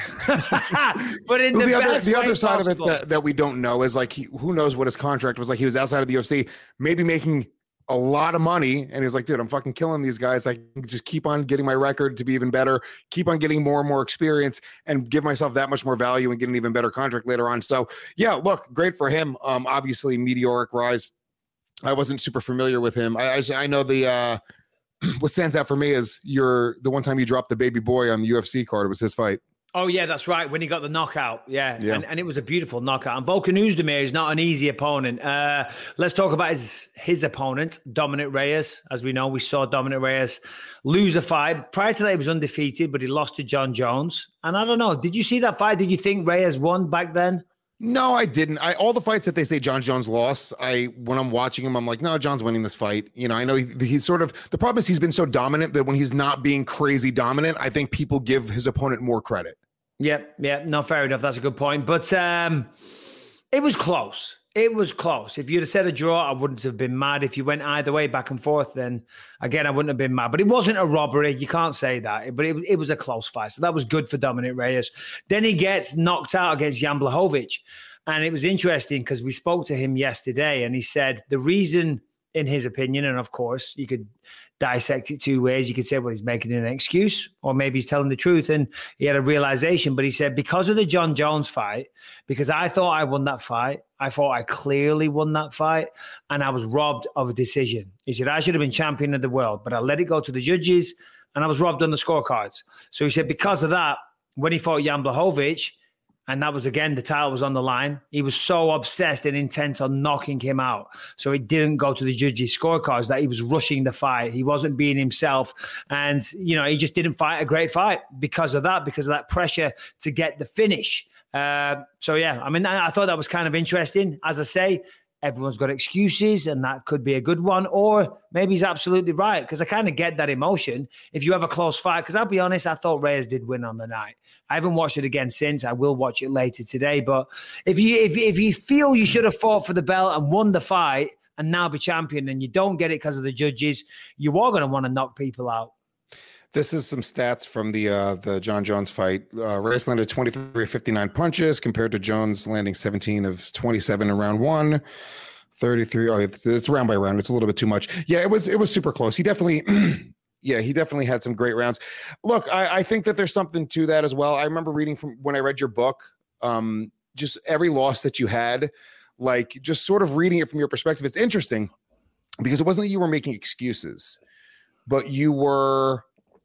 But in the other side of it that we don't know is like, who knows what his contract was like. He was outside of the UFC, maybe making a lot of money. And he was like, dude, I'm fucking killing these guys. I can just keep on getting my record to be even better, keep on getting more and more experience and give myself that much more value and get an even better contract later on. So yeah, look, great for him. Obviously meteoric rise. I wasn't super familiar with him. I know the, what stands out for me is the one time you dropped the baby boy on the UFC card. It was his fight. Oh, yeah, that's right. When he got the knockout. Yeah. And it was a beautiful knockout. And Volkan Oezdemir is not an easy opponent. Let's talk about his opponent, Dominic Reyes. As we know, we saw Dominic Reyes lose a fight. Prior to that, he was undefeated, but he lost to John Jones. And I don't know, did you see that fight? Did you think Reyes won back then? No, I didn't. All the fights that they say John Jones lost, when I'm watching him, I'm like, no, John's winning this fight. You know, I know he's sort of, the problem is he's been so dominant that when he's not being crazy dominant, I think people give his opponent more credit. Yeah, no, fair enough. That's a good point. But it was close. It was close. If you'd have said a draw, I wouldn't have been mad. If you went either way, back and forth, then again, I wouldn't have been mad. But it wasn't a robbery. You can't say that. But it was a close fight. So that was good for Dominic Reyes. Then he gets knocked out against Jan Blachowicz. And it was interesting because we spoke to him yesterday and he said the reason, in his opinion, and of course, you could dissect it two ways. You could say, well, he's making an excuse, or maybe he's telling the truth. And he had a realization, but he said, because of the John Jones fight, because I thought I won that fight, I thought I clearly won that fight, and I was robbed of a decision. He said, I should have been champion of the world, but I let it go to the judges, and I was robbed on the scorecards. So he said, because of that, when he fought Jan Blachowicz, and that was, again, the title was on the line, he was so obsessed and intent on knocking him out. So it didn't go to the judges' scorecards, that he was rushing the fight. He wasn't being himself. And, he just didn't fight a great fight because of that pressure to get the finish. I thought that was kind of interesting. As I say, everyone's got excuses, and that could be a good one. Or maybe he's absolutely right, because I kind of get that emotion. If you have a close fight, because I'll be honest, I thought Reyes did win on the night. I haven't watched it again since. I will watch it later today. But if you feel you should have fought for the belt and won the fight and now be champion, and you don't get it because of the judges, you are going to want to knock people out. This is some stats from the John Jones fight. Reyes landed 23 of 59 punches compared to Jones landing 17 of 27 in round 1. 33. Oh, it's round by round. It's a little bit too much. Yeah, it was super close. He definitely he definitely had some great rounds. Look, I think that there's something to that as well. I remember reading from when I read your book, just every loss that you had, like just sort of reading it from your perspective. It's interesting because it wasn't that you were making excuses, but you were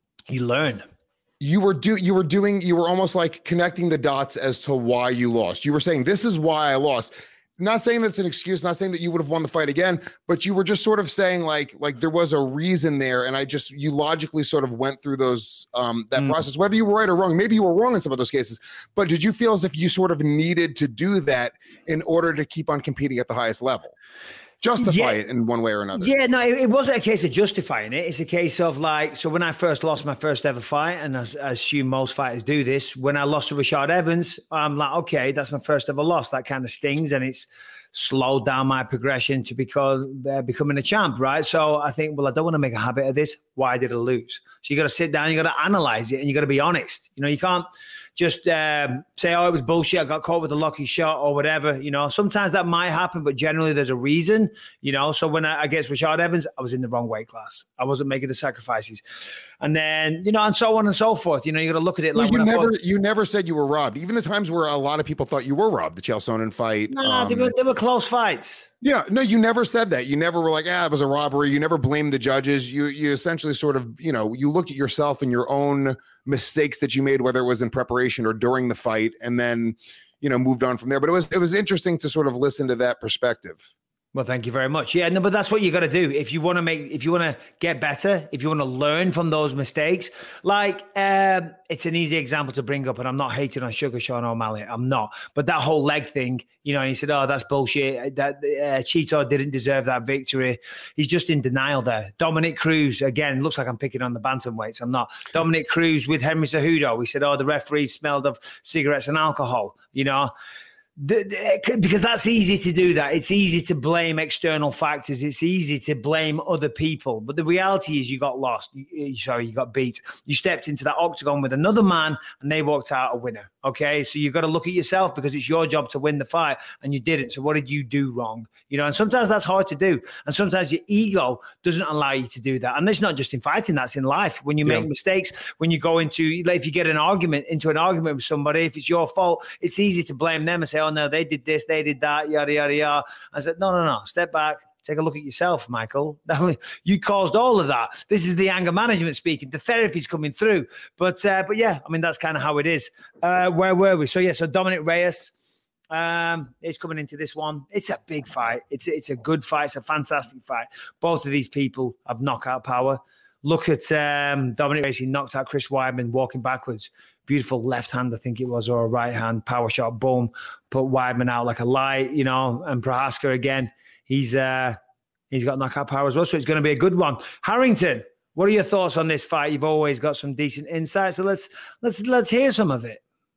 almost like connecting the dots as to why you lost. You were saying, this is why I lost. Not saying that's an excuse, not saying that you would have won the fight again, but you were just sort of saying like there was a reason there. And you logically sort of went through those, that process, whether you were right or wrong. Maybe you were wrong in some of those cases, but did you feel as if you sort of needed to do that in order to keep on competing at the highest level? Justify it in one way or another. Yeah, no, it wasn't a case of justifying it. It's a case of like, so when I first lost my first ever fight, and I assume most fighters do this, when I lost to Rashad Evans, I'm like, okay, that's my first ever loss. That kind of stings, and it's slowed down my progression to becoming a champ, right? So I think, well, I don't want to make a habit of this. Why did I lose? So you got to sit down, you got to analyze it, and you got to be honest. You know, you can't just say, oh, it was bullshit, I got caught with a lucky shot or whatever. You know, sometimes that might happen, but generally there's a reason, you know. So when I against Rashad Evans, I was in the wrong weight class. I wasn't making the sacrifices. And then, you know, and so on and so forth. You know, you got to look at it like you never said you were robbed. Even the times where a lot of people thought you were robbed, the Chael Sonnen fight. No, they were close fights. Yeah, no, you never said that. You never were like, it was a robbery. You never blamed the judges. You essentially sort of, you know, you looked at yourself and your own mistakes that you made, whether it was in preparation or during the fight, and then, you know, moved on from there. But it was interesting to sort of listen to that perspective. Well, thank you very much. Yeah, no, but that's what you got to do if you want to get better, if you want to learn from those mistakes. Like, it's an easy example to bring up, and I'm not hating on Sugar Sean O'Malley. I'm not. But that whole leg thing, you know, he said, oh, that's bullshit. That Cheeto didn't deserve that victory. He's just in denial there. Dominic Cruz, again, looks like I'm picking on the bantamweights. I'm not. Dominic Cruz with Henry Cejudo. He said, oh, the referee smelled of cigarettes and alcohol, you know. Because that's easy to do that. It's easy to blame external factors. It's easy to blame other people. But the reality is you got lost. You got beat. You stepped into that octagon with another man and they walked out a winner. Okay, so you've got to look at yourself because it's your job to win the fight and you didn't. So what did you do wrong? You know, and sometimes that's hard to do. And sometimes your ego doesn't allow you to do that. And that's not just in fighting, that's in life. When you make mistakes, when you go into, like, if you get into an argument with somebody, if it's your fault, it's easy to blame them and say, oh no, they did this, they did that, yada, yada, yada. I said, no, step back. Take a look at yourself, Michael. You caused all of that. This is the anger management speaking. The therapy's coming through. But yeah, I mean, that's kind of how it is. Where were we? So Dominic Reyes is coming into this one. It's a big fight. It's a good fight. It's a fantastic fight. Both of these people have knockout power. Look at Dominic Reyes. He knocked out Chris Weidman walking backwards. Beautiful left hand, I think it was, or a right hand power shot. Boom. Put Weidman out like a light, you know. And Prohaska again. He's got knockout power as well, so it's going to be a good one. Harrington, what are your thoughts on this fight? You've always got some decent insight, so let's hear some of it.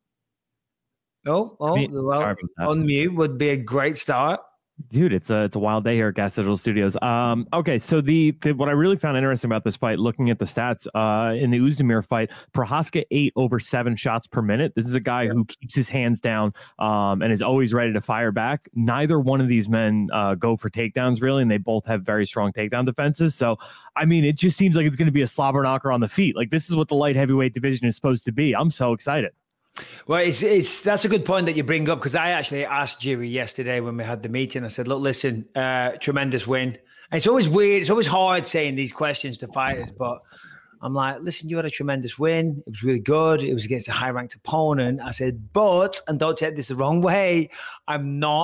Well, unmute would be a great start. Dude, it's a wild day here at Gas Digital Studios. Okay, so the what I really found interesting about this fight, looking at the stats in the Oezdemir fight, Prohaska 8 over 7 shots per minute. This is a guy who keeps his hands down and is always ready to fire back. Neither one of these men go for takedowns really, and they both have very strong takedown defenses. So, I mean, it just seems like it's going to be a slobber knocker on the feet. Like, this is what the light heavyweight division is supposed to be. I'm so excited. Well, that's a good point that you bring up, because I actually asked Jiri yesterday when we had the meeting. I said, look, listen, tremendous win. And it's always weird. It's always hard saying these questions to fighters, but I'm like, listen, you had a tremendous win. It was really good. It was against a high-ranked opponent. I said, but, and don't take this the wrong way, I'm not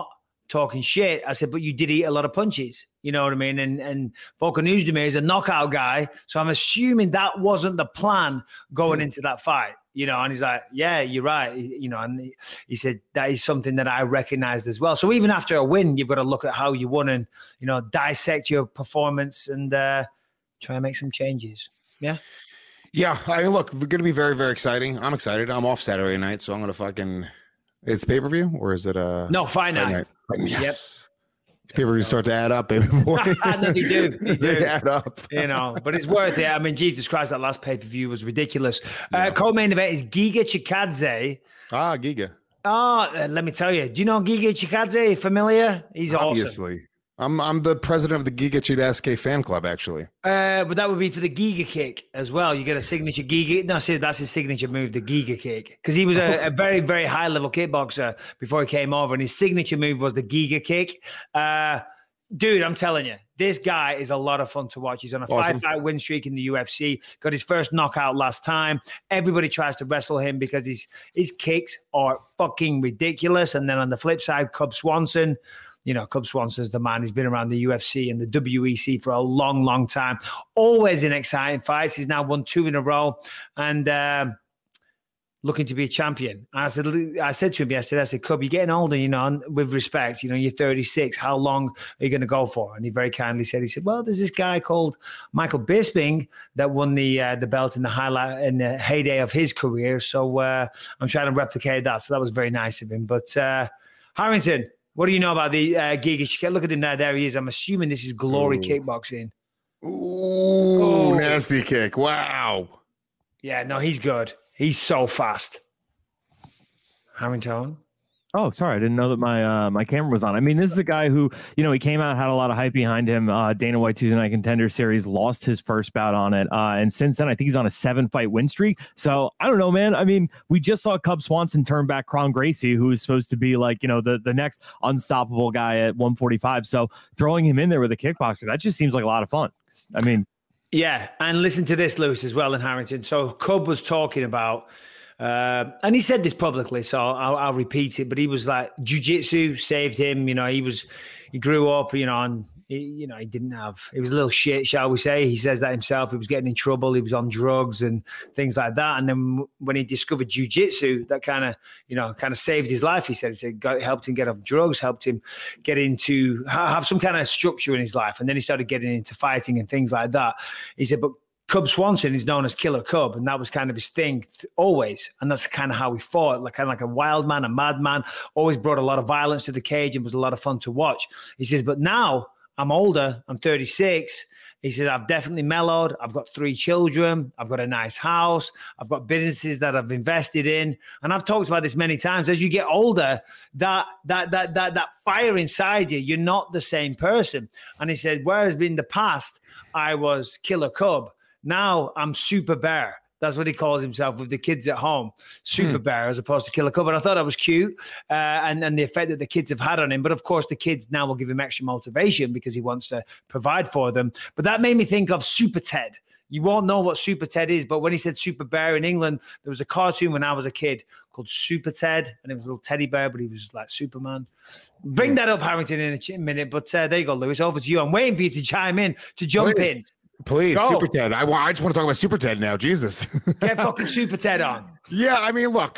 talking shit. I said, but you did eat a lot of punches. You know what I mean? And Volkan Oezdemir is a knockout guy. So I'm assuming that wasn't the plan going into that fight. You know, and he's like, yeah, you're right. You know, and he said, that is something that I recognized as well. So even after a win, you've got to look at how you won and, you know, dissect your performance and try and make some changes. Yeah. Yeah. I mean, look, we're going to be very, very exciting. I'm excited. I'm off Saturday night, so I'm going to fucking, it's pay-per-view or is it no, fight night. Yes. Pay-per-views start to add up, baby boy. No, they do. They add up. You know, but it's worth it. I mean, Jesus Christ, that last pay-per-view was ridiculous. Co-main event is Giga Chikadze. Ah, Giga. Let me tell you. Do you know Giga Chikadze? Familiar? He's obviously awesome. I'm the president of the Giga Chikadze fan club, actually. But that would be for the Giga kick as well. You get a signature Giga. No, see, that's his signature move, the Giga kick. Because he was a very, very high-level kickboxer before he came over, and his signature move was the Giga kick. Dude, I'm telling you, this guy is a lot of fun to watch. He's on a 5-fight win streak in the UFC. Got his first knockout last time. Everybody tries to wrestle him because his kicks are fucking ridiculous. And then on the flip side, Cub Swanson. You know, Cub Swanson's the man. He's been around the UFC and the WEC for a long, long time. Always in exciting fights. He's now won 2 in a row and looking to be a champion. I said to him yesterday, I said, Cub, you're getting older, you know, and with respect, you know, you're 36. How long are you going to go for? And he very kindly said, well, there's this guy called Michael Bisping that won the belt in the heyday of his career. So I'm trying to replicate that. So that was very nice of him. But Harrington, what do you know about the Giga Chikadze? Look at him there. There he is. I'm assuming this is Glory Kickboxing. Ooh, nasty kick. Wow. Yeah, no, he's good. He's so fast. Harrington. Oh, sorry. I didn't know that my camera was on. I mean, this is a guy who, you know, he came out, had a lot of hype behind him. Dana White Tuesday Night Contender Series, lost his first bout on it. And since then, I think he's on a 7-fight win streak. So I don't know, man. I mean, we just saw Cub Swanson turn back Kron Gracie, who is supposed to be like, you know, the next unstoppable guy at 145. So throwing him in there with a kickboxer, that just seems like a lot of fun. I mean, yeah. And listen to this, Lewis, as well in Harrington. So Cub was talking about, and he said this publicly, so I'll repeat it, but he was like, jiu-jitsu saved him. You know, he grew up, you know, and he was a little shit, shall we say. He says that himself. He was getting in trouble. He was on drugs and things like that. And then when he discovered jiu-jitsu, that kind of saved his life. He said helped him get off drugs, helped him get into, have some kind of structure in his life. And then he started getting into fighting and things like that. He said, but Cub Swanson is known as Killer Cub, and that was kind of his thing always. And that's kind of how he fought, kind of like a wild man, a madman, always brought a lot of violence to the cage and was a lot of fun to watch. He says, but now I'm older, I'm 36. He says, I've definitely mellowed. I've got 3 children. I've got a nice house. I've got businesses that I've invested in. And I've talked about this many times. As you get older, that fire inside you, you're not the same person. And he said, whereas in the past, I was Killer Cub. Now I'm Super Bear. That's what he calls himself with the kids at home. Super Bear as opposed to Killer Cub. And I thought that was cute and the effect that the kids have had on him. But of course, the kids now will give him extra motivation because he wants to provide for them. But that made me think of Super Ted. You won't know what Super Ted is, but when he said Super Bear in England, there was a cartoon when I was a kid called Super Ted, and it was a little teddy bear, but he was like Superman. Bring that up, Harrington, in a minute. But there you go, Lewis. Over to you. I'm waiting for you to chime in, to jump in. Please, Go. Super Ted. I just want to talk about Super Ted now. Jesus. Get fucking Super Ted on. Yeah, I mean, look,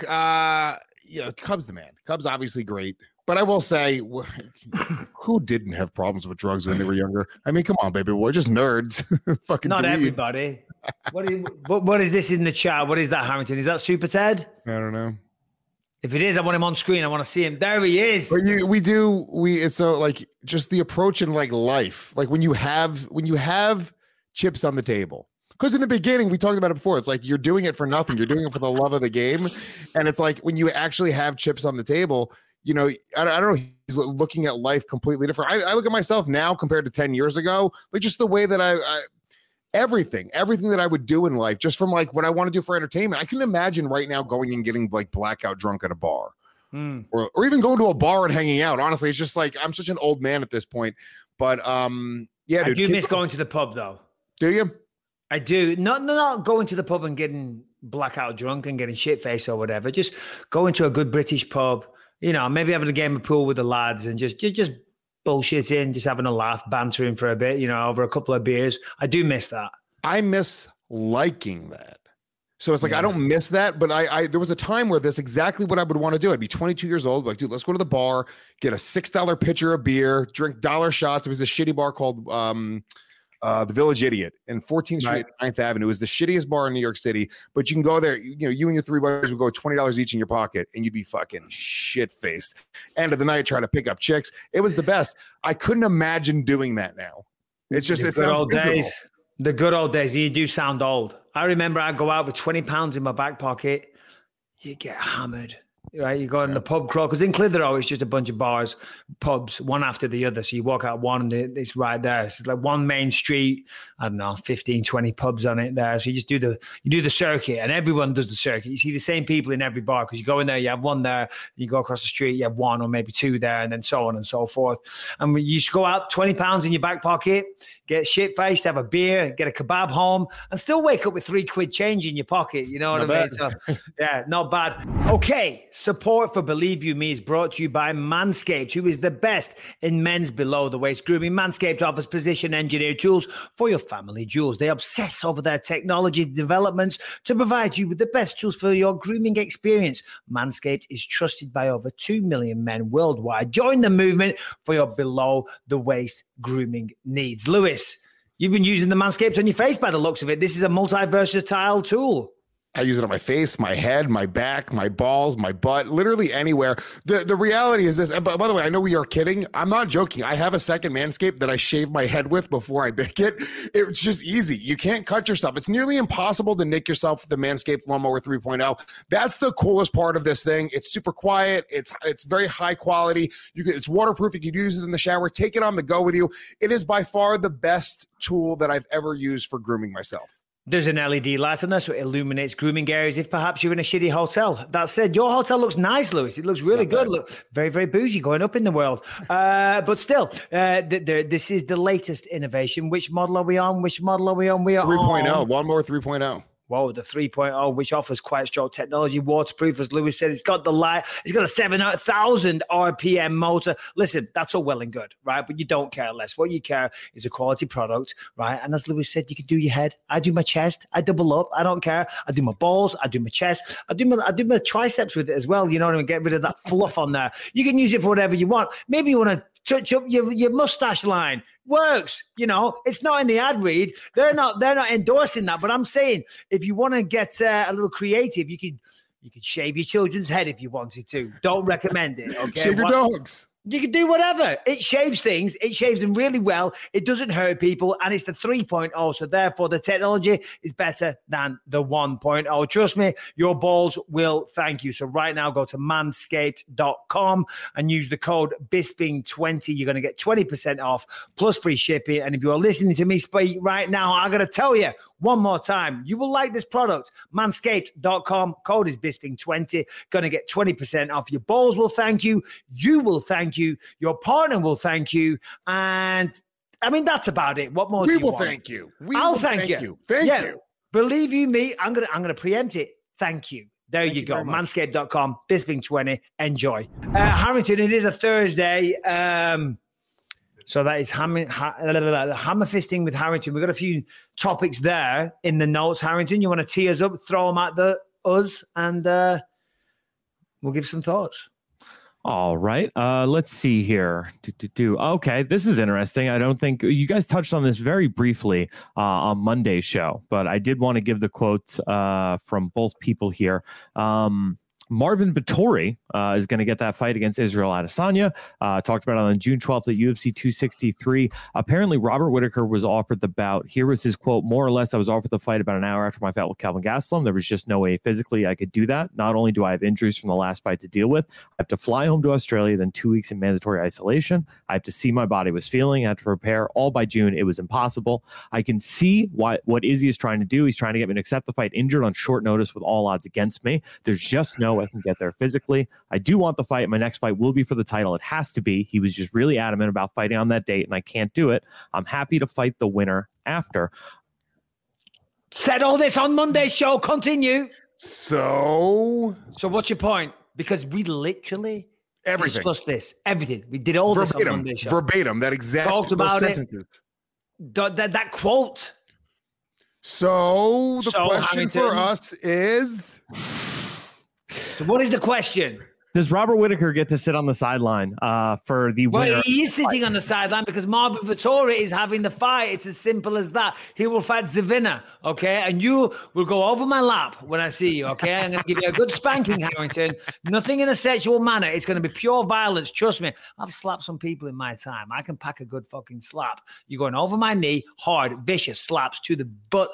Cub's the man. Cub's obviously great. But I will say, who didn't have problems with drugs when they were younger? I mean, come on, baby boy, just nerds. Fucking not dweebs. Everybody. What is this in the chat? What is that, Harrington? Is that Super Ted? I don't know. If it is, I want him on screen. I want to see him. There he is. But it's so like just the approach in like life, like when you have chips on the table. Because in the beginning, we talked about it before. It's like you're doing it for nothing. You're doing it for the love of the game. And it's like when you actually have chips on the table, you know, I don't know, he's looking at life completely different. I look at myself now compared to 10 years ago, like just the way that I everything that I would do in life, just from like what I want to do for entertainment. I can imagine right now going and getting like blackout drunk at a bar. Or even going to a bar and hanging out. Honestly, it's just like I'm such an old man at this point. But yeah, I do miss going to the pub though. Do you? I do. Not going to the pub and getting blackout drunk and getting shit faced or whatever. Just going to a good British pub, maybe having a game of pool with the lads and just bullshitting, just having a laugh, bantering for a bit, over a couple of beers. I do miss that. I miss liking that. So it's like, I don't miss that, but I there was a time where that's exactly what I would want to do. I'd be 22 years old, like, dude, let's go to the bar, get a $6 pitcher of beer, drink dollar shots. It was a shitty bar called the Village Idiot in 14th Street, 9th Avenue. It was the shittiest bar in New York City, but you can go there, you and your 3 buddies would go $20 each in your pocket and you'd be fucking shit-faced. End of the night trying to pick up chicks. It was the best. I couldn't imagine doing that now. It's just, it sounds miserable. The good old days. You do sound old. I remember I'd go out with 20 pounds in my back pocket. You get hammered, right? You go in the pub crawl, because in Clitheroe, it's just a bunch of bars, pubs, one after the other. So you walk out one and it's right there. So it's like one main street, I don't know, 15, 20 pubs on it there. So you just do the circuit, and everyone does the circuit. You see the same people in every bar, because you go in there, you have one there, you go across the street, you have one or maybe 2 there, and then so on and so forth. And when you just go out, 20 pounds in your back pocket, get shit-faced, have a beer, get a kebab home, and still wake up with £3 change in your pocket. You know what I mean? So, yeah, not bad. Okay, support for Believe You Me is brought to you by Manscaped, who is the best in men's below-the-waist grooming. Manscaped offers precision-engineered tools for your family jewels. They obsess over their technology developments to provide you with the best tools for your grooming experience. Manscaped is trusted by over 2 million men worldwide. Join the movement for your below-the-waist grooming needs. Lewis, you've been using the Manscaped on your face by the looks of it. This is a multi-versatile tool. I use it on my face, my head, my back, my balls, my butt, literally anywhere. The reality is this. And by the way, I know we are kidding. I'm not joking. I have a second Manscaped that I shave my head with before I pick it. It's just easy. You can't cut yourself. It's nearly impossible to nick yourself with the Manscaped Lawnmower 3.0. That's the coolest part of this thing. It's super quiet. It's very high quality. It's waterproof. You can use it in the shower. Take it on the go with you. It is by far the best tool that I've ever used for grooming myself. There's an LED light on there, so it illuminates grooming areas if perhaps you're in a shitty hotel. That said, your hotel looks nice, Lewis. It looks really good. Look, very, very bougie, going up in the world. But still, this is the latest innovation. Which model are we on? We are 3.0, Lawnmower 3.0. Whoa, the 3.0, which offers quite strong technology, waterproof, as Lewis said. It's got the light. It's got a 7,000 RPM motor. Listen, that's all well and good, right? But you don't care less. What you care is a quality product, right? And as Lewis said, you can do your head. I do my chest. I double up. I don't care. I do my balls. I do my chest. I do my triceps with it as well. You know what I mean? Get rid of that fluff on there. You can use it for whatever you want. Maybe you want to touch up your mustache line. Works, it's not in the ad read. They're not endorsing that, but I'm saying if you want to get a little creative, you could shave your children's head if you wanted to. Don't recommend it. Okay, shave your dogs. You can do whatever. It shaves things. It shaves them really well. It doesn't hurt people. And it's the 3.0. So therefore, the technology is better than the 1.0. Trust me, your balls will thank you. So right now, go to manscaped.com and use the code BISPING20. You're going to get 20% off plus free shipping. And if you're listening to me speak right now, I'm going to tell you one more time, you will like this product. Manscaped.com. Code is BISPING20. Going to get 20% off. Your balls will thank you. You will thank you. Your partner will thank you. And I mean, that's about it. What more do you want? We will thank you. I'll thank you. Thank you. Believe you me, I'm gonna preempt it. Thank you. There you go. Manscaped.com, Bisping20. Enjoy. Harrington, it is a Thursday. So that is hammer fisting with Harrington. We've got a few topics there in the notes. Harrington, you want to tee us up, throw them at us, and we'll give some thoughts. All right. Let's see here. Okay, this is interesting. I don't think you guys touched on this very briefly on Monday's show, but I did want to give the quotes from both people here. Marvin Vettori is going to get that fight against Israel Adesanya. Talked about it on June 12th at UFC 263. Apparently, Robert Whittaker was offered the bout. Here was his quote: more or less, I was offered the fight about an hour after my fight with Kelvin Gastelum. There was just no way physically I could do that. Not only do I have injuries from the last fight to deal with, I have to fly home to Australia, then 2 weeks in mandatory isolation. I have to see my body was feeling. I had to prepare all by June. It was impossible. I can see what Izzy is trying to do. He's trying to get me to accept the fight injured on short notice with all odds against me. There's just no way I can get there physically. I do want the fight. My next fight will be for the title. It has to be. He was just really adamant about fighting on that date, and I can't do it. I'm happy to fight the winner after. Said all this on Monday's show. Continue. So what's your point? Because we literally Everything. Discussed this. Everything. We did all this on Monday show. Verbatim. That exact Talked about sentences. That quote. So the question Harrington, for us is... So what is the question? Does Robert Whittaker get to sit on the sideline for the winner? Well, he is sitting on the sideline because Marvin Vettori is having the fight. It's as simple as that. He will fight Zavina, okay? And you will go over my lap when I see you, okay? I'm going to give you a good spanking, Harrington. Nothing in a sexual manner. It's going to be pure violence. Trust me. I've slapped some people in my time. I can pack a good fucking slap. You're going over my knee, hard, vicious slaps to the butt.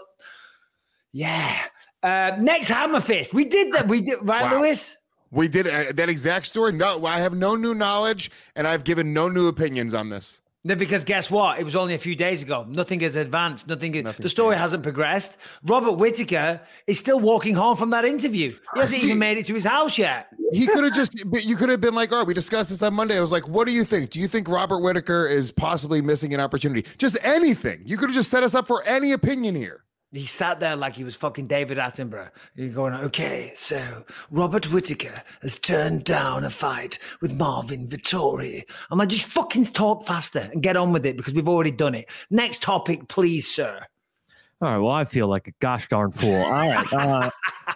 Yeah. Next Hammer Fist. We did that. We did, right, wow. Lewis? We did that exact story. No, I have no new knowledge, and I've given no new opinions on this. No, because guess what? It was only a few days ago. Nothing has advanced. The story hasn't progressed. Robert Whittaker is still walking home from that interview. He hasn't even made it to his house yet. He could have you could have been like, all right, we discussed this on Monday. I was like, what do you think? Do you think Robert Whittaker is possibly missing an opportunity? Just anything. You could have just set us up for any opinion here. He sat there like he was fucking David Attenborough. You're going, okay, so Robert Whittaker has turned down a fight with Marvin Vettori. I'm like, just fucking talk faster and get on with it because we've already done it. Next topic, please, sir. All right, well, I feel like a gosh darn fool. All right.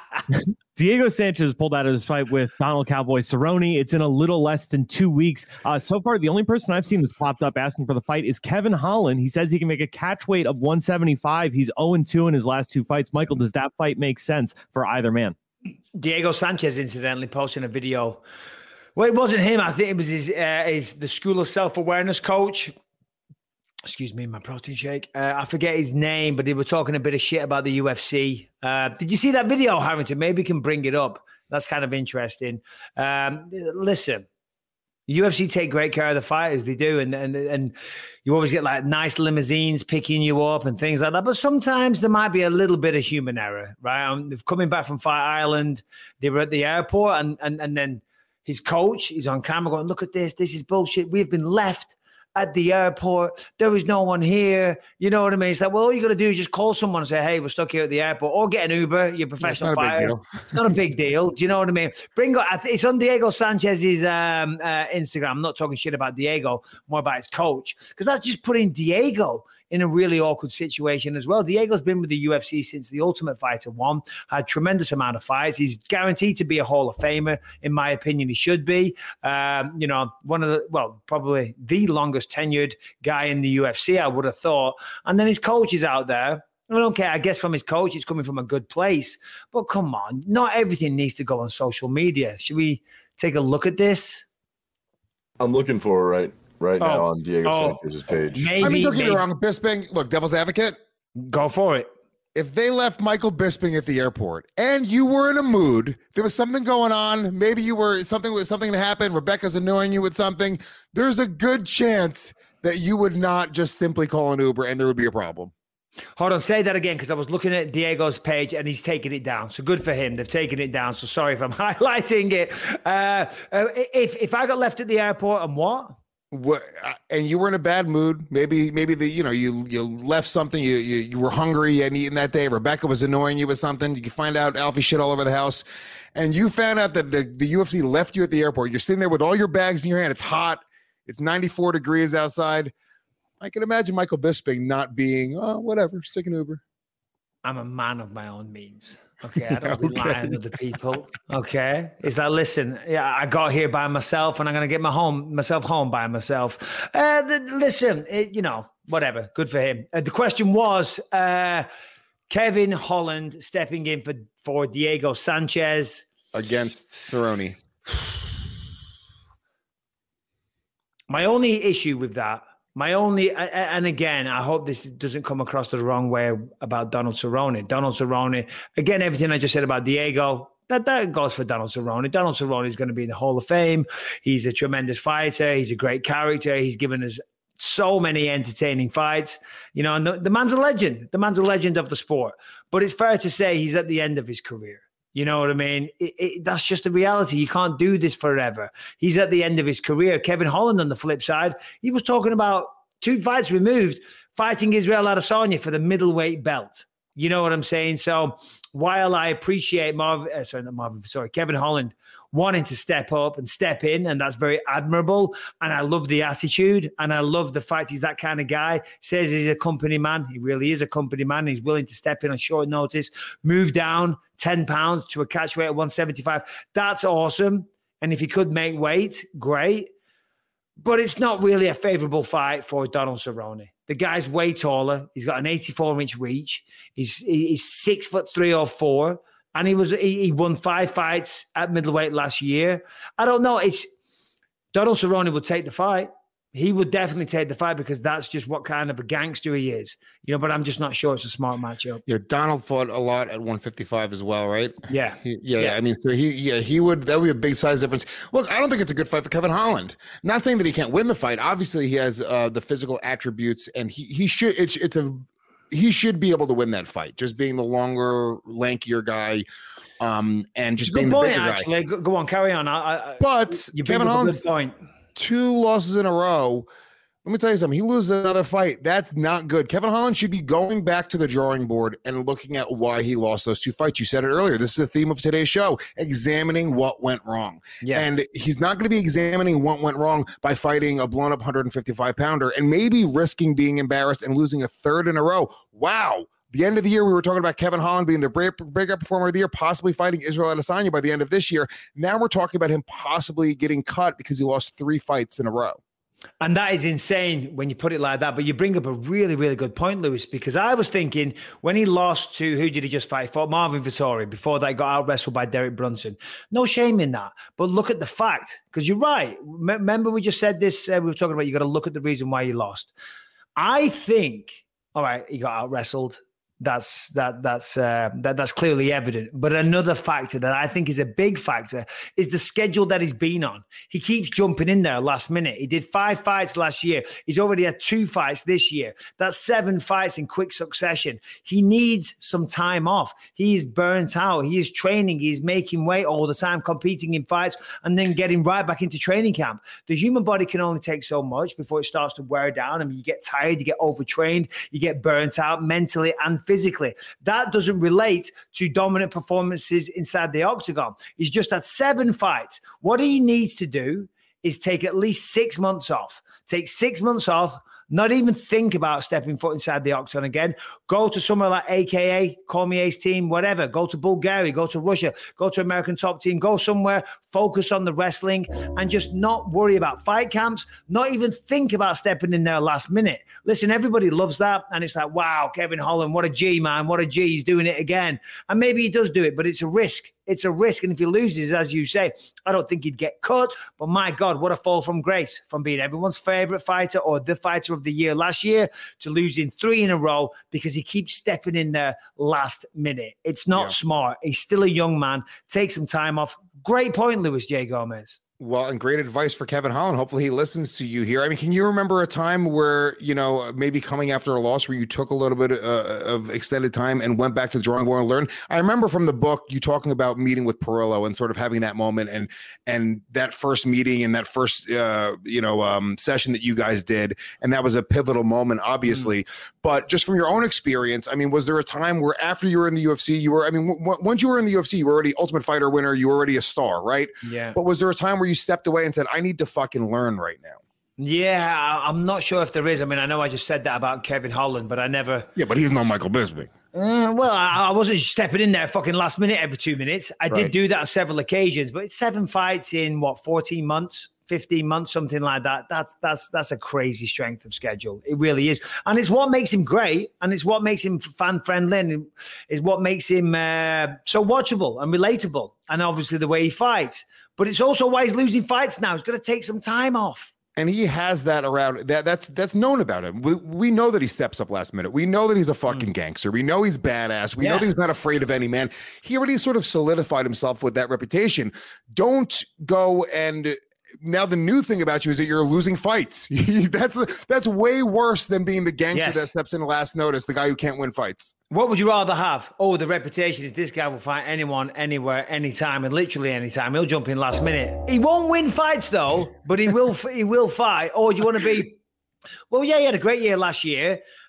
Diego Sanchez pulled out of his fight with Donald Cowboy Cerrone. It's in a little less than 2 weeks. So far, the only person I've seen that's popped up asking for the fight is Kevin Holland. He says he can make a catch weight of 175. He's 0-2 in his last 2 fights. Michael, does that fight make sense for either man? Diego Sanchez, incidentally, posting a video. Well, it wasn't him. I think it was the School of Self-Awareness coach. Excuse me, my protein shake. I forget his name, but they were talking a bit of shit about the UFC. Did you see that video, Harrington? Maybe you can bring it up. That's kind of interesting. Listen, UFC take great care of the fighters. They do. And you always get like nice limousines picking you up and things like that. But sometimes there might be a little bit of human error, right? Coming back from Fight Island, they were at the airport and then his coach is on camera going, look at this. This is bullshit. We've been left at the airport. There is no one here. You know what I mean? It's like, well, all you got to do is just call someone and say, hey, we're stuck here at the airport, or get an Uber. You're a professional fighter. It's not a big deal. Do you know what I mean? It's on Diego Sanchez's Instagram. I'm not talking shit about Diego, more about his coach, because that's just putting Diego in a really awkward situation as well. Diego's been with the UFC since The Ultimate Fighter 1, had tremendous amount of fights. He's guaranteed to be a Hall of Famer. In my opinion, he should be. One of the, probably the longest tenured guy in the UFC, I would have thought. And then his coach is out there. I don't care. I guess from his coach, it's coming from a good place. But come on, not everything needs to go on social media. Should we take a look at this? I'm looking for it right now on Diego Sanchez's page. Don't get me wrong. Bisping, look, devil's advocate. Go for it. If they left Michael Bisping at the airport and you were in a mood, there was something going on, maybe you were something to happen, Rebecca's annoying you with something, there's a good chance that you would not just simply call an Uber and there would be a problem. Hold on, say that again, because I was looking at Diego's page and he's taken it down. So good for him. They've taken it down. So sorry if I'm highlighting it. If I got left at the airport and what? And you were in a bad mood, maybe you left something, you were hungry, you hadn't eaten that day, Rebecca was annoying you with something, you find out Alfie shit all over the house, and you found out that the UFC left you at the airport. You're sitting there with all your bags in your hand, it's hot, it's 94 degrees outside. I can imagine Michael Bisping not being, whatever, just take an Uber. I'm a man of my own means. Okay, I don't rely on other people. Okay, it's like, listen, I got here by myself, and I'm gonna get myself home by myself. Whatever. Good for him. The question was Kevin Holland stepping in for Diego Sanchez against Cerrone. My only issue with that. And again, I hope this doesn't come across the wrong way about Donald Cerrone. Donald Cerrone, again, everything I just said about Diego, that goes for Donald Cerrone. Donald Cerrone is going to be in the Hall of Fame. He's a tremendous fighter. He's a great character. He's given us so many entertaining fights. And the man's a legend. The man's a legend of the sport. But it's fair to say he's at the end of his career. You know what I mean? That's just the reality. You can't do this forever. He's at the end of his career. Kevin Holland, on the flip side, he was talking about 2 fights removed, fighting Israel Adesanya for the middleweight belt. You know what I'm saying? So while I appreciate Kevin Holland wanting to step up and step in, and that's very admirable, and I love the attitude, and I love the fact he's that kind of guy, says he's a company man. He really is a company man. He's willing to step in on short notice, move down 10 pounds to a catch weight at 175. That's awesome. And if he could make weight, great. But it's not really a favorable fight for Donald Cerrone. The guy's way taller. He's got an 84-inch reach. He's 6'3" or 4", and he won 5 fights at middleweight last year. I don't know. It's Donald Cerrone would take the fight. He would definitely take the fight because that's just what kind of a gangster he is, But I'm just not sure it's a smart matchup. Yeah, Donald fought a lot at 155 as well, right? Yeah. I mean, so he would. That would be a big size difference. Look, I don't think it's a good fight for Kevin Holland. Not saying that he can't win the fight. Obviously, he has the physical attributes, and he should. He should be able to win that fight. Just being the longer, lankier guy. And just being the bigger guy. Go on, carry on. But Kevin Holland's 2 losses in a row. Let me tell you something. He loses another fight. That's not good. Kevin Holland should be going back to the drawing board and looking at why he lost those 2 fights. You said it earlier. This is the theme of today's show, examining what went wrong. Yeah. And he's not going to be examining what went wrong by fighting a blown-up 155-pounder and maybe risking being embarrassed and losing a 3rd in a row. Wow. The end of the year, we were talking about Kevin Holland being the breakout performer of the year, possibly fighting Israel Adesanya by the end of this year. Now we're talking about him possibly getting cut because he lost 3 fights in a row. And that is insane when you put it like that. But you bring up a really, really good point, Lewis, because I was thinking when he lost to, who did he just fight? He fought Marvin Vettori before that got out-wrestled by Derek Brunson. No shame in that. But look at the fact, because you're right. Remember we just said this, we were talking about you got to look at the reason why you lost. I think, all right, he got out-wrestled. That's clearly evident. But another factor that I think is a big factor is the schedule that he's been on. He keeps jumping in there last minute. He did 5 fights last year. He's already had 2 fights this year. That's 7 fights in quick succession. He needs some time off. He is burnt out. He is training. He's making weight all the time, competing in fights, and then getting right back into training camp. The human body can only take so much before it starts to wear down. I mean, you get tired, you get overtrained, you get burnt out mentally and physically. That doesn't relate to dominant performances inside the octagon. He's just had 7 fights. What he needs to do is take at least 6 months off. Take 6 months off, not even think about stepping foot inside the octagon again. Go to somewhere like AKA, Cormier's team, whatever. Go to Bulgaria, go to Russia, go to American Top Team, go somewhere, focus on the wrestling, and just not worry about fight camps, not even think about stepping in there last minute. Listen, everybody loves that, and it's like, wow, Kevin Holland, what a G, man, what a G, he's doing it again. And maybe he does do it, but it's a risk. It's a risk, and if he loses, as you say, I don't think he'd get cut, but my God, what a fall from grace, from being everyone's favorite fighter or the fighter of the year last year to losing 3 in a row because he keeps stepping in there last minute. It's not smart. He's still a young man. Take some time off. Great point, Luis J. Gomez. Well, and great advice for Kevin Holland. Hopefully he listens to you here. I mean, can you remember a time where, maybe coming after a loss where you took a little bit of extended time and went back to the drawing board and learned? I remember from the book you talking about meeting with Perillo and sort of having that moment and that first meeting and that first, session that you guys did. And that was a pivotal moment, obviously. But just from your own experience, I mean, was there a time where after you were in the UFC, once you were in the UFC, you were already Ultimate Fighter winner, you were already a star, right? Yeah. But was there a time where you stepped away and said, I need to fucking learn right now? Yeah, I'm not sure if there is. I mean, I know I just said that about Kevin Holland, but I never... Yeah, but he's not Michael Bisping. Well, I wasn't stepping in there fucking last minute every 2 minutes. I did do that on several occasions, but it's 7 fights in, 14 months? 15 months, something like that. That's a crazy strength of schedule. It really is. And it's what makes him great. And it's what makes him fan friendly. And it's what makes him so watchable and relatable. And obviously the way he fights. But it's also why he's losing fights now. He's going to take some time off. And he has that around. That's known about him. We know that he steps up last minute. We know that he's a fucking gangster. We know he's badass. We know that he's not afraid of any man. He already sort of solidified himself with that reputation. Don't go and... Now the new thing about you is that you're losing fights. That's way worse than being the gangster that steps in last notice, the guy who can't win fights. What would you rather have? Oh, the reputation is this guy will fight anyone, anywhere, anytime, and literally anytime. He'll jump in last minute. He won't win fights though, but he will fight. Or do you want to be? Well, yeah, he had a great year last year.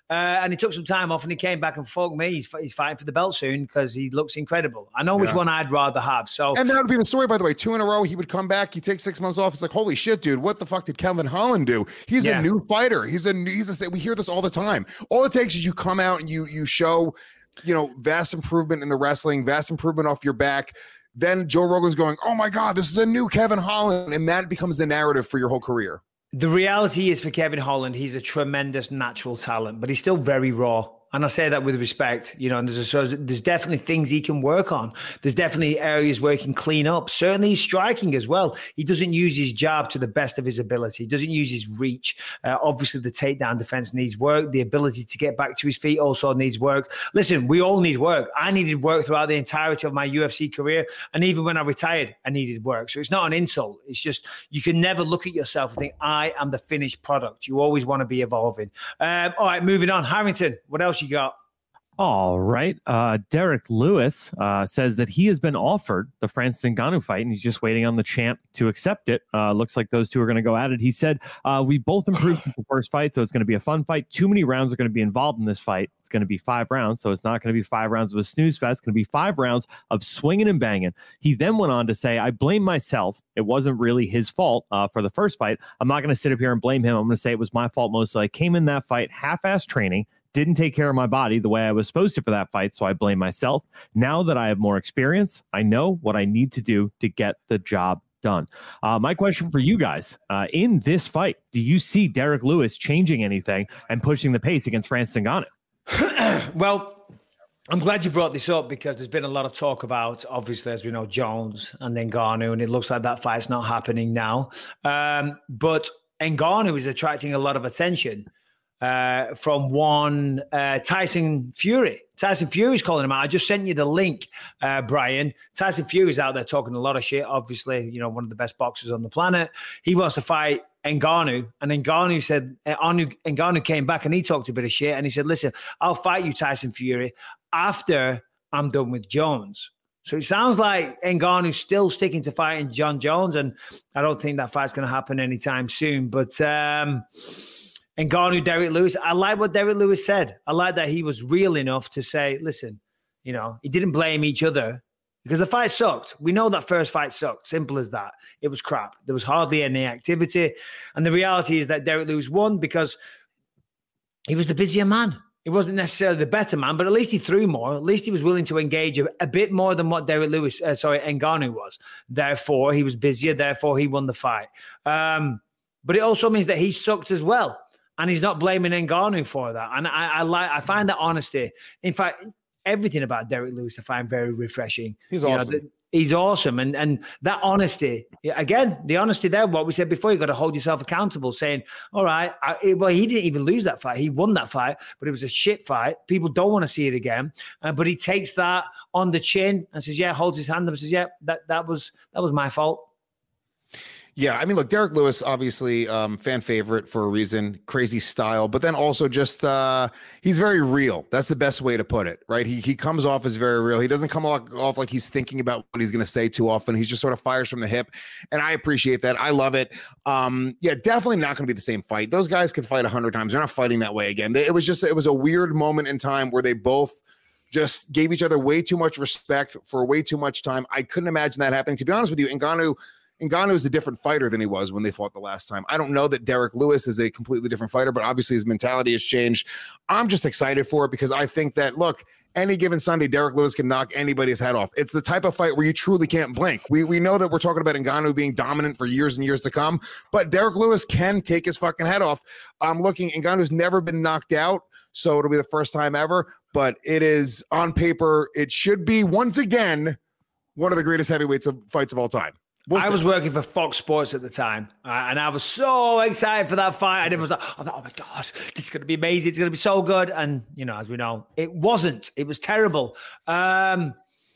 And he took some time off and he came back and fuck me. He's fighting for the belt soon because he looks incredible. I know which one I'd rather have. So, and that would be the story, by the way. 2 in a row, he would come back. He takes 6 months off. It's like, holy shit, dude, what the fuck did Kevin Holland do? He's a new fighter. We hear this all the time. All it takes is you come out and you show, vast improvement in the wrestling, vast improvement off your back. Then Joe Rogan's going, oh my God, this is a new Kevin Holland. And that becomes the narrative for your whole career. The reality is for Kevin Holland, he's a tremendous natural talent, but he's still very raw. And I say that with respect, and there's definitely things he can work on. There's definitely areas where he can clean up. Certainly he's striking as well. He doesn't use his jab to the best of his ability. He doesn't use his reach. Obviously, the takedown defense needs work. The ability to get back to his feet also needs work. Listen, we all need work. I needed work throughout the entirety of my UFC career. And even when I retired, I needed work. So it's not an insult. It's just you can never look at yourself and think, I am the finished product. You always want to be evolving. All right, moving on. Harrington, what else you got? All right. Derek Lewis says that he has been offered the Francis Ngannou fight, and he's just waiting on the champ to accept it. Looks like those two are going to go at it. He said, we both improved since the first fight, so it's going to be a fun fight. Too many rounds are going to be involved in this fight. It's going to be 5 rounds, so it's not going to be 5 rounds of a snooze fest. It's going to be 5 rounds of swinging and banging. He then went on to say, I blame myself. It wasn't really his fault for the first fight. I'm not going to sit up here and blame him. I'm going to say it was my fault mostly. I came in that fight half-ass training, didn't take care of my body the way I was supposed to for that fight, so I blame myself. Now that I have more experience, I know what I need to do to get the job done. My question for you guys, in this fight, do you see Derek Lewis changing anything and pushing the pace against Francis Ngannou? Well, I'm glad you brought this up because there's been a lot of talk about, obviously, as we know, Jones and Ngannou, and it looks like that fight's not happening now. But Ngannou is attracting a lot of attention from one Tyson Fury. Tyson Fury's calling him out. I just sent you the link, Brian. Tyson Fury's out there talking a lot of shit. Obviously, one of the best boxers on the planet. He wants to fight Ngannou, and Ngannou said, Ngannou came back and he talked a bit of shit, and he said, listen, I'll fight you, Tyson Fury, after I'm done with Jones. So it sounds like Ngannou's still sticking to fighting John Jones, and I don't think that fight's going to happen anytime soon. But Ngannou, Derek Lewis, I like what Derek Lewis said. I like that he was real enough to say, listen, he didn't blame each other because the fight sucked. We know that first fight sucked. Simple as that. It was crap. There was hardly any activity. And the reality is that Derek Lewis won because he was the busier man. He wasn't necessarily the better man, but at least he threw more. At least he was willing to engage a bit more than what Ngannou was. Therefore, he was busier. Therefore, he won the fight. But it also means that he sucked as well. And he's not blaming Ngannou for that. And I find that honesty. In fact, everything about Derek Lewis I find very refreshing. He's awesome. He's awesome. And that honesty, again, the honesty there, what we said before, you got to hold yourself accountable, saying, all right, he didn't even lose that fight. He won that fight, but it was a shit fight. People don't want to see it again. But he takes that on the chin and says, holds his hand up and says, that was my fault. Yeah, I mean, look, Derek Lewis, obviously fan favorite for a reason, crazy style, but then also just he's very real. That's the best way to put it, right? He comes off as very real. He doesn't come off like he's thinking about what he's going to say too often. He's just sort of fires from the hip, and I appreciate that. I love it. Definitely not going to be the same fight. Those guys could fight 100 times. They're not fighting that way again. It was a weird moment in time where they both just gave each other way too much respect for way too much time. I couldn't imagine that happening. To be honest with you, Ngannou is a different fighter than he was when they fought the last time. I don't know that Derek Lewis is a completely different fighter, but obviously his mentality has changed. I'm just excited for it because I think that, look, any given Sunday, Derek Lewis can knock anybody's head off. It's the type of fight where you truly can't blink. We know that we're talking about Ngannou being dominant for years and years to come, but Derek Lewis can take his fucking head off. I'm looking, Ngannou's never been knocked out, so it'll be the first time ever, but it is on paper, it should be once again one of the greatest heavyweights of fights of all time. I was working for Fox Sports at the time, and I was so excited for that fight. And everyone was like, oh my God, this is going to be amazing. It's going to be so good. And, as we know, it wasn't. It was terrible. But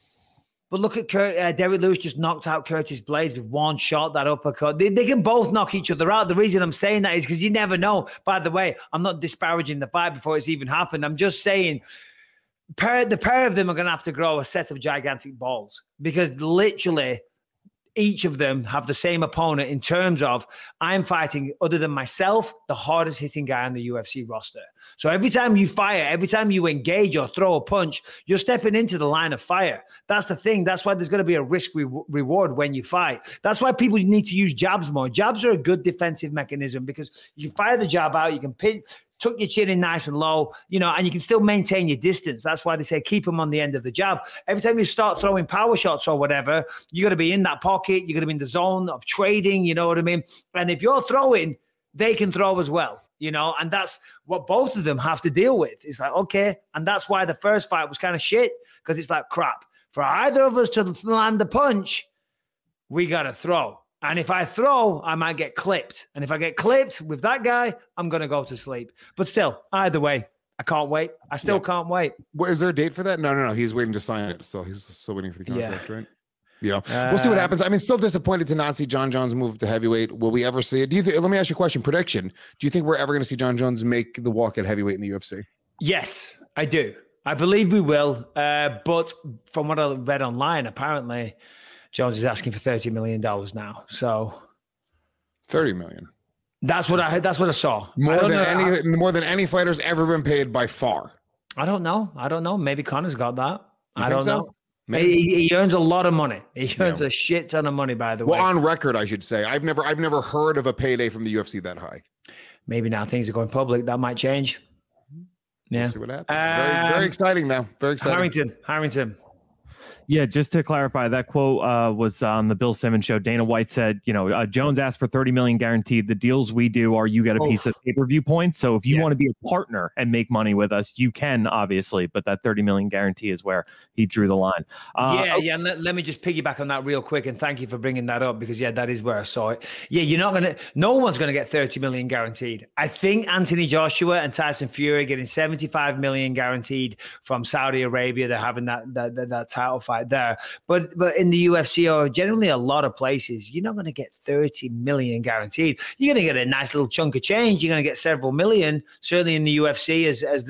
look at Derek Lewis just knocked out Curtis Blades with one shot, that uppercut. They can both knock each other out. The reason I'm saying that is because you never know. By the way, I'm not disparaging the fight before it's even happened. I'm just saying the pair of them are going to have to grow a set of gigantic balls because literally each of them have the same opponent in terms of I'm fighting, other than myself, the hardest hitting guy on the UFC roster. So every time you fire, every time you engage or throw a punch, you're stepping into the line of fire. That's the thing. That's why there's going to be a risk reward when you fight. That's why people need to use jabs more. Jabs are a good defensive mechanism because you fire the jab out, you can tuck your chin in nice and low, and you can still maintain your distance. That's why they say keep them on the end of the jab. Every time you start throwing power shots or whatever, you got to be in that pocket. You're going to be in the zone of trading, you know what I mean? And if you're throwing, they can throw as well, and that's what both of them have to deal with. It's like, okay. And that's why the first fight was kind of shit, because it's like, crap, for either of us to land the punch, we got to throw. And if I throw, I might get clipped. And if I get clipped with that guy, I'm going to go to sleep. But still, either way, I can't wait. I still can't wait. Well, is there a date for that? No. He's waiting to sign it. So he's still waiting for the contract, right? Yeah. We'll see what happens. I mean, still disappointed to not see John Jones move up to heavyweight. Will we ever see it? Let me ask you a question. Prediction. Do you think we're ever going to see John Jones make the walk at heavyweight in the UFC? Yes, I do. I believe we will. But from what I read online, apparently Jones is asking for $30 million now. So $30 million. That's what I heard. That's what I saw. More than any fighter's ever been paid by far. I don't know. Maybe Connor's got that. I don't know. Maybe. He earns a lot of money. He earns a shit ton of money, by the way. Well, on record, I should say. I've never heard of a payday from the UFC that high. Maybe now things are going public. That might change. Yeah. We'll see what happens. Very, very exciting, though. Very exciting. Harrington. Yeah, just to clarify, that quote was on the Bill Simmons show. Dana White said, Jones asked for $30 million guaranteed. The deals we do are you get a piece of pay-per-view points. So if you want to be a partner and make money with us, you can, obviously. But that $30 million guarantee is where he drew the line. And let me just piggyback on that real quick. And thank you for bringing that up because, that is where I saw it. Yeah, no one's going to get $30 million guaranteed. I think Anthony Joshua and Tyson Fury are getting $75 million guaranteed from Saudi Arabia. They're having that title fight there, but in the UFC or generally a lot of places, you're not going to get 30 million guaranteed. You're going to get a nice little chunk of change. You're going to get several million. Certainly in the UFC,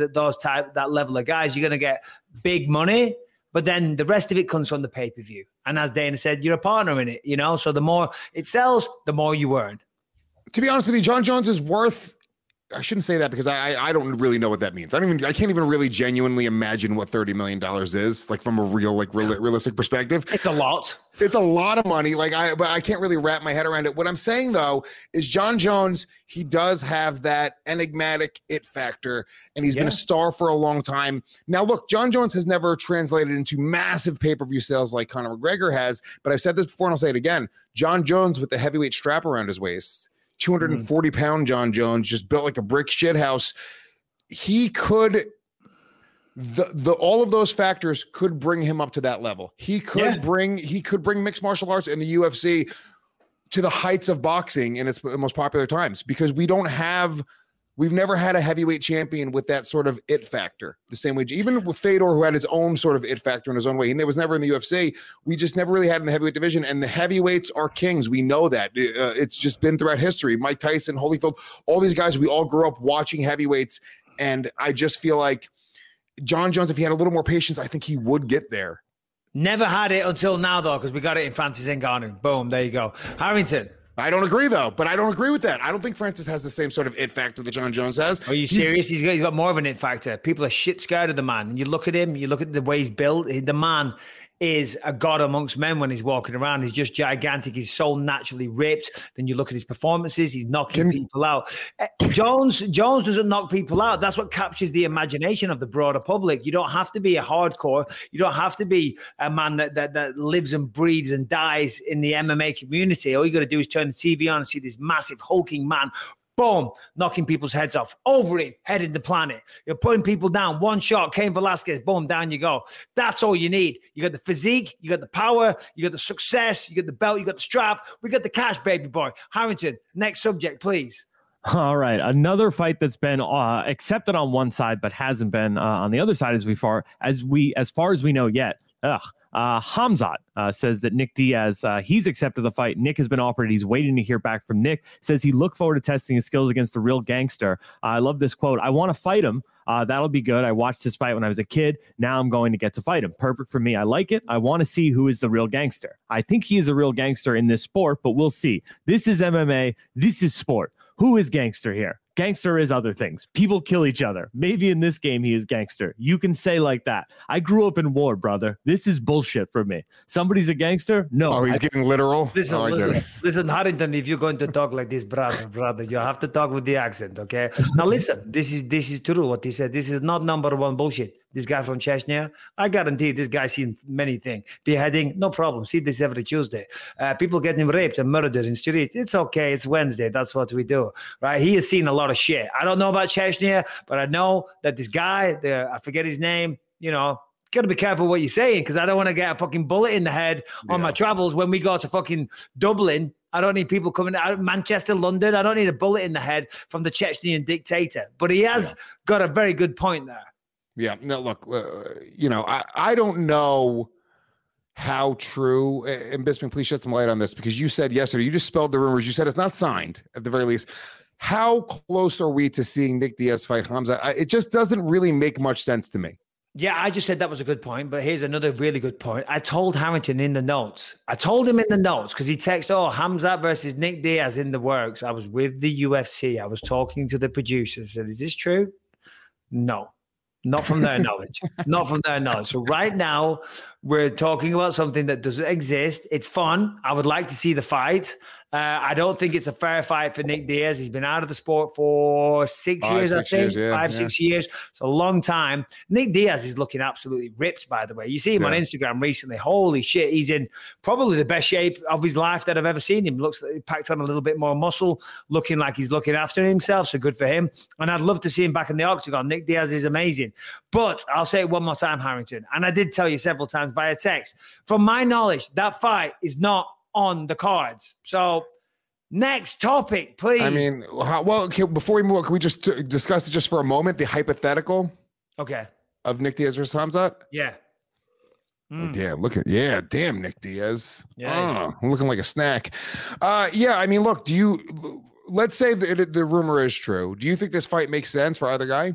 that level of guys, you're going to get big money. But then the rest of it comes from the pay-per-view. And as Dana said, you're a partner in it. So the more it sells, the more you earn. To be honest with you, John Jones is worth. I shouldn't say that because I don't really know what that means. I can't even really genuinely imagine what $30 million is, like from a realistic perspective. It's a lot. It's a lot of money. But I can't really wrap my head around it. What I'm saying though is John Jones, he does have that enigmatic it factor, and he's been a star for a long time. Now look, John Jones has never translated into massive pay-per-view sales like Conor McGregor has, but I've said this before and I'll say it again. John Jones with the heavyweight strap around his waist, 240-pound John Jones, just built like a brick shit house. He could, all of those factors could bring him up to that level. He could bring mixed martial arts and the UFC to the heights of boxing in its most popular times, because we've never had a heavyweight champion with that sort of it factor. The same way, even with Fedor, who had his own sort of it factor in his own way. He was never in the UFC. We just never really had in the heavyweight division. And the heavyweights are kings. We know that. It's just been throughout history. Mike Tyson, Holyfield, all these guys, we all grew up watching heavyweights. And I just feel like John Jones, if he had a little more patience, I think he would get there. Never had it until now, though, because we got it in Francis Ngannou. Boom, there you go. Harrington. I don't agree, though, but I don't agree with that. I don't think Francis has the same sort of it factor that John Jones has. Are you serious? He's got more of an it factor. People are shit scared of the man. And you look at him, you look at the way he's built. The man is a god amongst men when he's walking around. He's just gigantic. He's so naturally ripped. Then you look at his performances. He's knocking people out. Jones doesn't knock people out. That's what captures the imagination of the broader public. You don't have to be a hardcore. You don't have to be a man that lives and breathes and dies in the MMA community. All you got to do is turn the TV on and see this massive hulking man, boom, knocking people's heads off, over it, heading the planet. You're putting people down. One shot, Cain Velasquez, boom, down you go. That's all you need. You got the physique, you got the power, you got the success, you got the belt, you got the strap. We got the cash, baby boy. Harrington, next subject, please. All right. Another fight that's been accepted on one side, but hasn't been on the other side as far as we know yet. Hamzat says that Nick Diaz, he's accepted the fight. Nick has been offered. He's waiting to hear back from Nick. Says he looked forward to testing his skills against the real gangster. I love this quote. I want to fight him. That'll be good. I watched this fight when I was a kid. Now I'm going to get to fight him. Perfect for me. I like it. I want to see who is the real gangster. I think he is a real gangster in this sport, but we'll see. This is MMA. This is sport. Who is gangster here? Gangster is other things. People kill each other. Maybe in this game, he is gangster. You can say like that. I grew up in war, brother. This is bullshit for me. Somebody's a gangster? No. Oh, he's getting literal? Listen, Harrington, if you're going to talk like this, brother, you have to talk with the accent, okay? Now, listen, this is true what he said. This is not number one bullshit. This guy from Chechnya, I guarantee this guy's seen many things. Beheading, no problem. See this every Tuesday. People getting raped and murdered in streets. It's okay. It's Wednesday. That's what we do, right? He has seen a lot of shit. I don't know about Chechnya, but I know that this guy, I forget his name, got to be careful what you're saying because I don't want to get a fucking bullet in the head on my travels when we go to fucking Dublin. I don't need people coming out of Manchester, London. I don't need a bullet in the head from the Chechnyan dictator. But he has got a very good point there. Yeah. No, look, I don't know how true, and Bisping, please shed some light on this because you said yesterday, you just spelled the rumors. You said it's not signed at the very least. How close are we to seeing Nick Diaz fight Hamzat? It just doesn't really make much sense to me. Yeah, I just said that was a good point, but here's another really good point. I told Harrington in the notes. I told him in the notes because he texted, Hamzat versus Nick Diaz in the works. I was with the UFC. I was talking to the producers. I said, is this true? No. Not from their knowledge. Not from their knowledge. So right now, we're talking about something that doesn't exist. It's fun. I would like to see the fight. I don't think it's a fair fight for Nick Diaz. He's been out of the sport for 6 years, I think. 6 years. It's a long time. Nick Diaz is looking absolutely ripped, by the way. You see him on Instagram recently. Holy shit. He's in probably the best shape of his life that I've ever seen him. Looks like he packed on a little bit more muscle, looking like he's looking after himself. So good for him. And I'd love to see him back in the octagon. Nick Diaz is amazing. But I'll say it one more time, Harrington. And I did tell you several times via text. From my knowledge, that fight is not on the cards. So next topic, please. I mean, before we move on, can we just discuss it just for a moment, the hypothetical of Nick Diaz versus Hamzat? Yeah. Oh, damn, Nick Diaz. Yeah, I'm looking like a snack. I mean, look, let's say the rumor is true. Do you think this fight makes sense for either guy?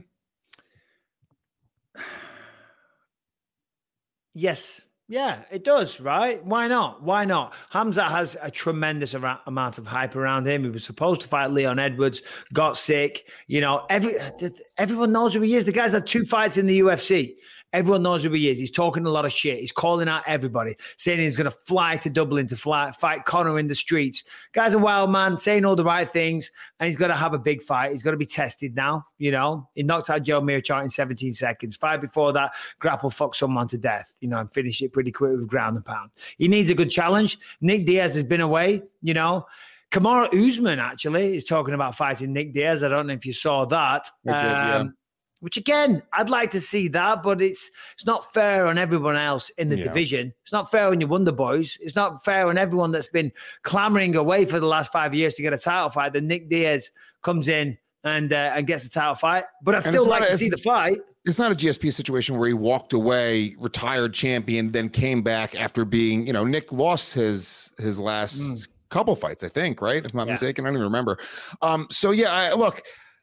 Yes. Yeah, it does, right? Why not? Hamzat has a tremendous amount of hype around him. He was supposed to fight Leon Edwards, got sick. Everyone knows who he is. The guy's had 2 fights in the UFC. Everyone knows who he is. He's talking a lot of shit. He's calling out everybody, saying he's going to fly to Dublin to fight Conor in the streets. Guy's a wild man, saying all the right things, and he's got to have a big fight. He's got to be tested now, He knocked out Joe Mearchart in 17 seconds. Fight before that, grapple fucked someone to death, and finished it pretty quick with ground and pound. He needs a good challenge. Nick Diaz has been away, Kamaru Usman, actually, is talking about fighting Nick Diaz. I don't know if you saw that. Which, again, I'd like to see that, but it's not fair on everyone else in the division. It's not fair on your Wonder Boys. It's not fair on everyone that's been clamoring away for the last 5 years to get a title fight. Then Nick Diaz comes in and gets a title fight. But I'd still like to see the fight. It's not a GSP situation where he walked away, retired champion, then came back after being, Nick lost his last couple fights, I think, right? If I'm not mistaken. I don't even remember. Look.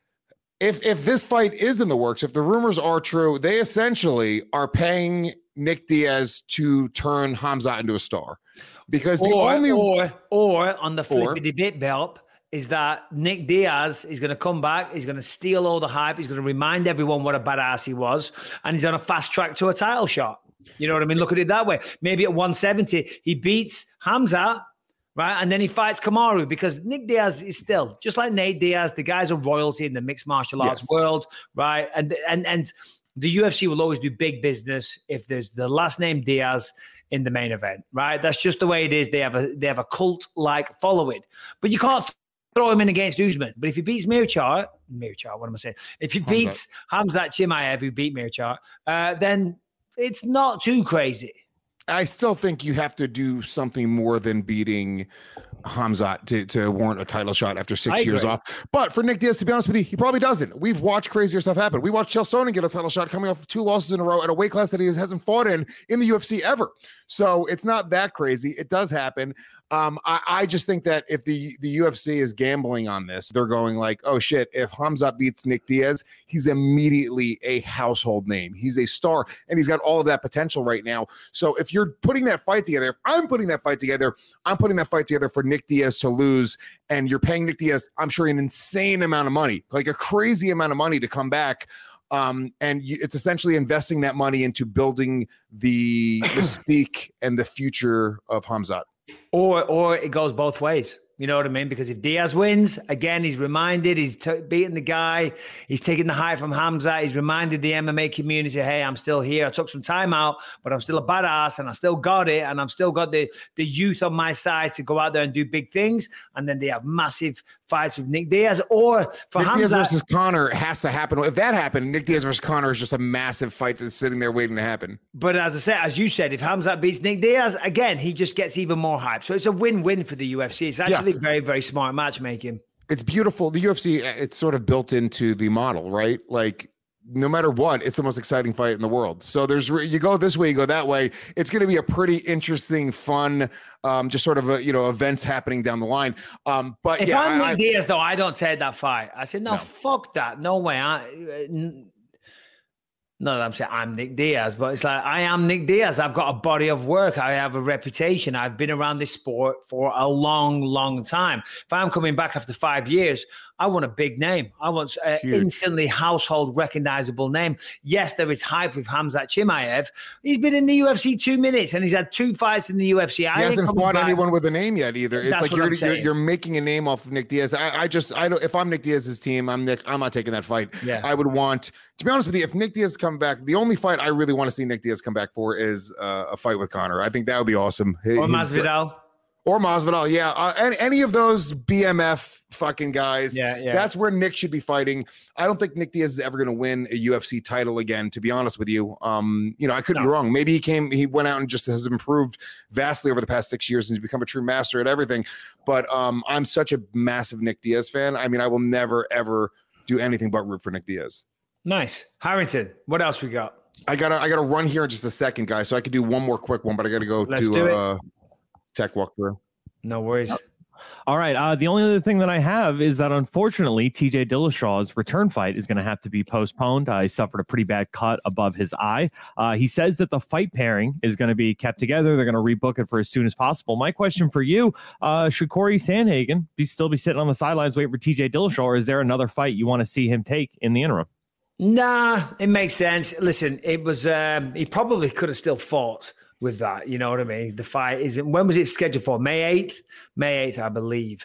If this fight is in the works, if the rumors are true, they essentially are paying Nick Diaz to turn Hamzat into a star, because or on the flippity bit belt is that Nick Diaz is going to come back, he's going to steal all the hype, he's going to remind everyone what a badass he was, and he's on a fast track to a title shot. You know what I mean? Look at it that way. Maybe at 170 he beats Hamzat. Right. And then he fights Kamaru, because Nick Diaz is still just like Nate Diaz. The guy's a royalty in the mixed martial arts world. Right. And the UFC will always do big business if there's the last name Diaz in the main event. Right. That's just the way it is. They have a cult like following, but you can't throw him in against Usman. But if he beats Mearchart, what am I saying? If he beats Hamzat Chimaev, who beat Mearchart, then it's not too crazy. I still think you have to do something more than beating Khamzat to warrant a title shot after 6 years off. But for Nick Diaz, to be honest with you, he probably doesn't. We've watched crazier stuff happen. We watched Chael Sonnen get a title shot coming off of 2 losses in a row at a weight class that he hasn't fought in the UFC ever. So it's not that crazy. It does happen. I just think that if the UFC is gambling on this, they're going like, oh shit, if Khamzat beats Nick Diaz, he's immediately a household name. He's a star, and he's got all of that potential right now. So if you're putting that fight together, if I'm putting that fight together, I'm putting that fight together for Nick Diaz to lose, and you're paying Nick Diaz, I'm sure, an insane amount of money, like a crazy amount of money to come back. It's essentially investing that money into building the mystique and the future of Khamzat. Or it goes both ways. You know what I mean? Because if Diaz wins, again, he's reminded, he's beating the guy, he's taking the high from Khamzat, he's reminded the MMA community, hey, I'm still here. I took some time out, but I'm still a badass, and I still got it, and I've still got the youth on my side to go out there and do big things. And then they have massive fights with Nick Diaz. Or for Nick Khamzat Diaz versus Conor has to happen. If that happened, Nick Diaz versus Conor is just a massive fight that's sitting there waiting to happen. But as you said, if Khamzat beats Nick Diaz, again, he just gets even more hype. So it's a win-win for the UFC. It's actually very, very smart matchmaking. It's beautiful. The UFC, it's sort of built into the model, right? Like, no matter what, it's the most exciting fight in the world. So you go this way, you go that way. It's going to be a pretty interesting, fun, just sort of events happening down the line. But if I'm Nick Diaz, though, I don't take that fight. I said, no, fuck that. No way. Not that I'm saying I'm Nick Diaz, but it's like, I am Nick Diaz. I've got a body of work. I have a reputation. I've been around this sport for a long, long time. If I'm coming back after 5 years, I want a big name. I want an instantly household recognizable name. Yes, there is hype with Khamzat Chimaev. He's been in the UFC 2 minutes, and he's had 2 fights in the UFC. He hasn't fought anyone with a name yet either. It's like you're making a name off of Nick Diaz. I don't. If I'm Nick Diaz's team, I'm not taking that fight. Yeah. I would want, to be honest with you, if Nick Diaz come back, the only fight I really want to see Nick Diaz come back for is a fight with Conor. I think that would be awesome. Or Masvidal. Or Masvidal, yeah. Any of those BMF fucking guys. Yeah. That's where Nick should be fighting. I don't think Nick Diaz is ever going to win a UFC title again, to be honest with you. I could be wrong. Maybe he went out and just has improved vastly over the past 6 years and he's become a true master at everything. But I'm such a massive Nick Diaz fan. I mean, I will never, ever do anything but root for Nick Diaz. Nice. Harrington, what else we got? I gotta run here in just a second, guys. So I could do one more quick one, but I got to go do tech walkthrough. No worries. All right. The only other thing that I have is that, unfortunately, TJ Dillashaw's return fight is going to have to be postponed. He suffered a pretty bad cut above his eye. He says that the fight pairing is going to be kept together. They're going to rebook it for as soon as possible. My question for you, should Corey Sandhagen still be sitting on the sidelines waiting for TJ Dillashaw, or is there another fight you want to see him take in the interim? Nah, it makes sense. Listen, it was he probably could have still fought with that, you know what I mean? The fight isn't, when was it scheduled for? May 8th? May 8th, I believe.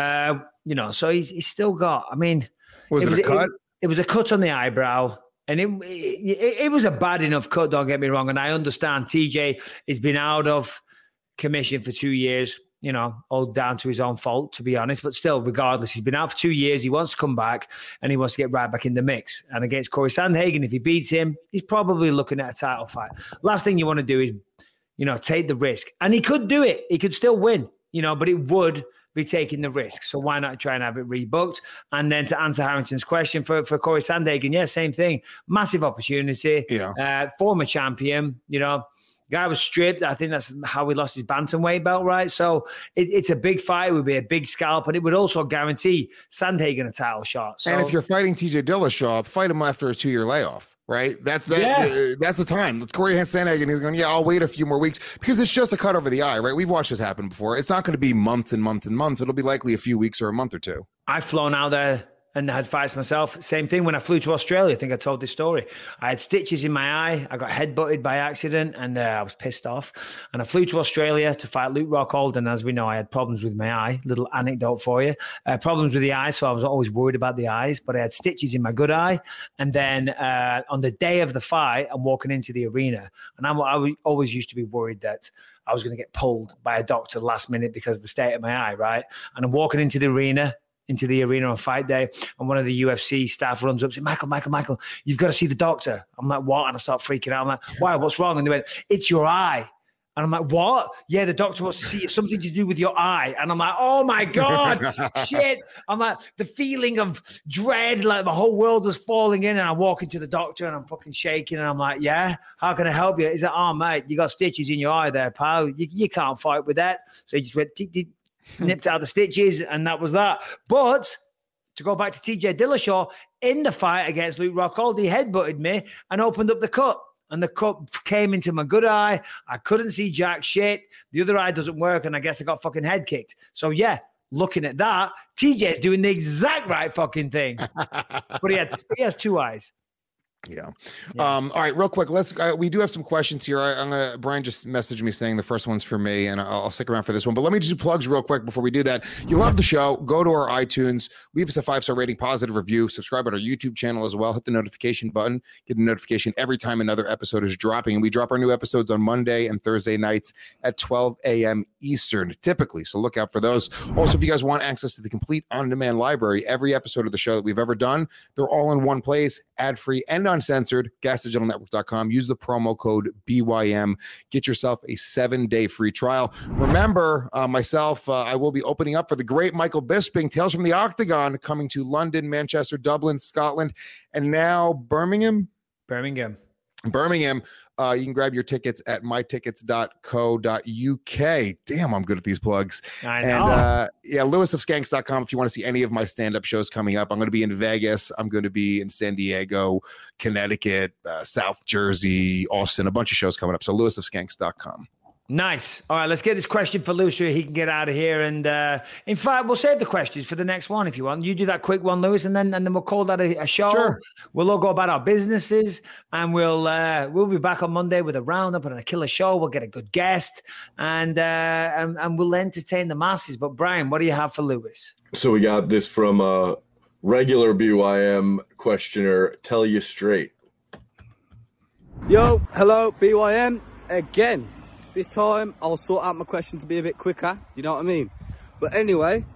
So he's still got, I mean. Was it a cut? It was a cut on the eyebrow. And it was a bad enough cut, don't get me wrong. And I understand TJ has been out of commission for 2 years, all down to his own fault, to be honest. But still, regardless, he's been out for 2 years. He wants to come back, and he wants to get right back in the mix. And against Corey Sandhagen, if he beats him, he's probably looking at a title fight. Last thing you want to do is, take the risk. And he could do it. He could still win, but it would be taking the risk. So why not try and have it rebooked? And then to answer Harrington's question for Corey Sandhagen, same thing. Massive opportunity. Yeah. Former champion, Guy was stripped. I think that's how he lost his bantamweight belt, right? So it's a big fight. It would be a big scalp, and it would also guarantee Sandhagen a title shot. So, and if you're fighting TJ Dillashaw, fight him after a 2-year layoff. Right, that's the time. Let's Corey Sandhagen. He's going, I'll wait a few more weeks because it's just a cut over the eye, right? We've watched this happen before. It's not going to be months and months and months. It'll be likely a few weeks or a month or two. I've flown out there and had fights myself. Same thing when I flew to Australia. I think I told this story. I had stitches in my eye. I got headbutted by accident, and I was pissed off. And I flew to Australia to fight Luke Rockhold. And as we know, I had problems with my eye. Little anecdote for you. Problems with the eye, so I was always worried about the eyes. But I had stitches in my good eye. And then on the day of the fight, I'm walking into the arena. And I always used to be worried that I was going to get pulled by a doctor last minute because of the state of my eye, right? And I'm walking into the arena on fight day, and one of the UFC staff runs up and says, Michael, you've got to see the doctor. I'm like, what? And I start freaking out. I'm like, why? What's wrong? And they went, it's your eye. And I'm like, what? Yeah, the doctor wants to see you. Something to do with your eye. And I'm like, oh my God, shit. I'm like, the feeling of dread, like my whole world was falling in. And I walk into the doctor and I'm fucking shaking. And I'm like, yeah, how can I help you? He's like, oh, mate, you got stitches in your eye there, pal. You can't fight with that. So he just went, nipped out the stitches. And that was that. But to go back to TJ Dillashaw, in the fight against Luke Rockhold, he headbutted me and opened up the cut. And the cut came into my good eye. I couldn't see jack shit. The other eye doesn't work, and I guess I got fucking head kicked. So, yeah, looking at that, TJ's doing the exact right fucking thing. But he has two eyes. Yeah. All right, real quick. We do have some questions here. Brian just messaged me saying the first one's for me, and I'll stick around for this one. But let me just do plugs real quick before we do that. You love the show, go to our iTunes, leave us a 5-star rating, positive review, subscribe on our YouTube channel as well. Hit the notification button, get a notification every time another episode is dropping. And we drop our new episodes on Monday and Thursday nights at 12 a.m. Eastern, typically. So look out for those. Also, if you guys want access to the complete on-demand library, every episode of the show that we've ever done, they're all in one place, ad-free and uncensored, GasDigitalNetwork.com. Use the promo code BYM. Get yourself a 7-day free trial. Remember, myself, I will be opening up for the great Michael Bisping, Tales from the Octagon, coming to London, Manchester, Dublin, Scotland, and now Birmingham. You can grab your tickets at mytickets.co.uk. Damn, I'm good at these plugs. I know. And lewisofskanks.com if you want to see any of my stand-up shows coming up. I'm going to be in Vegas. I'm going to be in San Diego, Connecticut, South Jersey, Austin, a bunch of shows coming up. So lewisofskanks.com. Nice. All right, let's get this question for Lewis so he can get out of here. And in fact, we'll save the questions for the next one if you want. You do that quick one, Lewis, and then we'll call that a show. Sure. We'll all go about our businesses, and we'll be back on Monday with a roundup and a killer show. We'll get a good guest, and we'll entertain the masses. But Brian, what do you have for Lewis? So we got this from a regular BYM questioner. Tell you straight. Yo, hello, BYM again. This time, I'll sort out my question to be a bit quicker. You know what I mean? But anyway,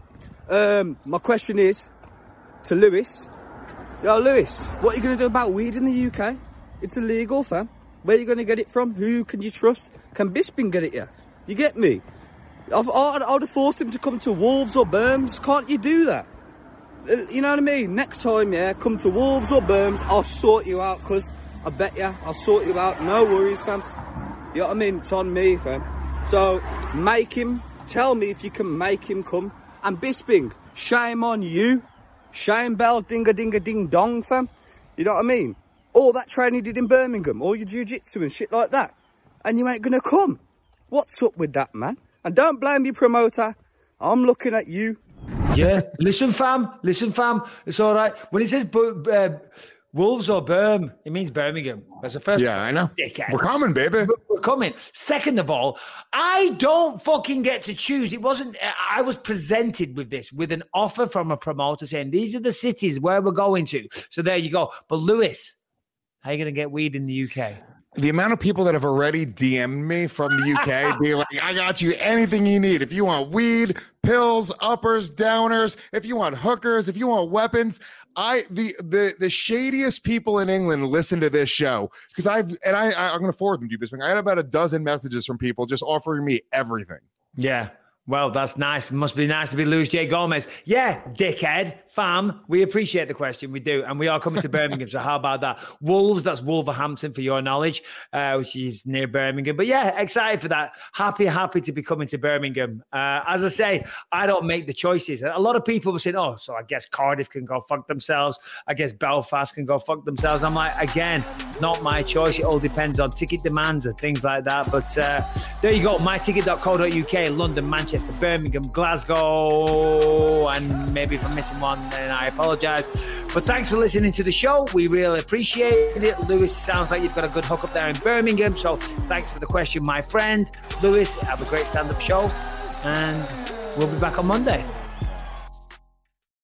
my question is to Lewis. Yo, Lewis, what are you going to do about weed in the UK? It's illegal, fam. Where are you going to get it from? Who can you trust? Can Bisping get it here? You get me? I'd have forced him to come to Wolves or Birms. Can't you do that? You know what I mean? Next time, yeah, come to Wolves or Birms. I'll sort you out, because I bet you I'll sort you out. No worries, fam. You know what I mean? It's on me, fam. So, make him. Tell me if you can make him come. And Bisping, shame on you. Shame bell, ding-a-ding-a-ding-dong, fam. You know what I mean? All that training you did in Birmingham, all your jiu-jitsu and shit like that. And you ain't going to come. What's up with that, man? And don't blame your promoter. I'm looking at you. Yeah. Listen, fam. It's all right. When it says Wolves or Birm, it means Birmingham. That's the first. Yeah, I know. Dickhead. We're coming, baby. We're coming. Second of all, I don't fucking get to choose. It wasn't. I was presented with an offer from a promoter saying these are the cities where we're going to. So there you go. But Lewis, how are you going to get weed in the UK? The amount of people that have already DM'd me from the UK being like, I got you anything you need. If you want weed, pills, uppers, downers, if you want hookers, if you want weapons, the shadiest people in England listen to this show because I'm going to forward them to you, Bisping. I had about a dozen messages from people just offering me everything. Yeah. Well, that's nice. It must be nice to be Luis J. Gomez. Yeah, dickhead, fam. We appreciate the question. We do. And we are coming to Birmingham. So how about that? Wolves, that's Wolverhampton for your knowledge, which is near Birmingham. But yeah, excited for that. Happy to be coming to Birmingham. As I say, I don't make the choices. A lot of people were saying, oh, so I guess Cardiff can go fuck themselves. I guess Belfast can go fuck themselves. I'm like, again, not my choice. It all depends on ticket demands and things like that. But there you go. myticket.co.uk, London, Manchester, Birmingham, Glasgow, and maybe if I'm missing one, then I apologize. But thanks for listening to the show. We really appreciate it. Lewis, sounds like you've got a good hook up there in Birmingham. So thanks for the question, my friend. Lewis, have a great stand-up show, and we'll be back on Monday.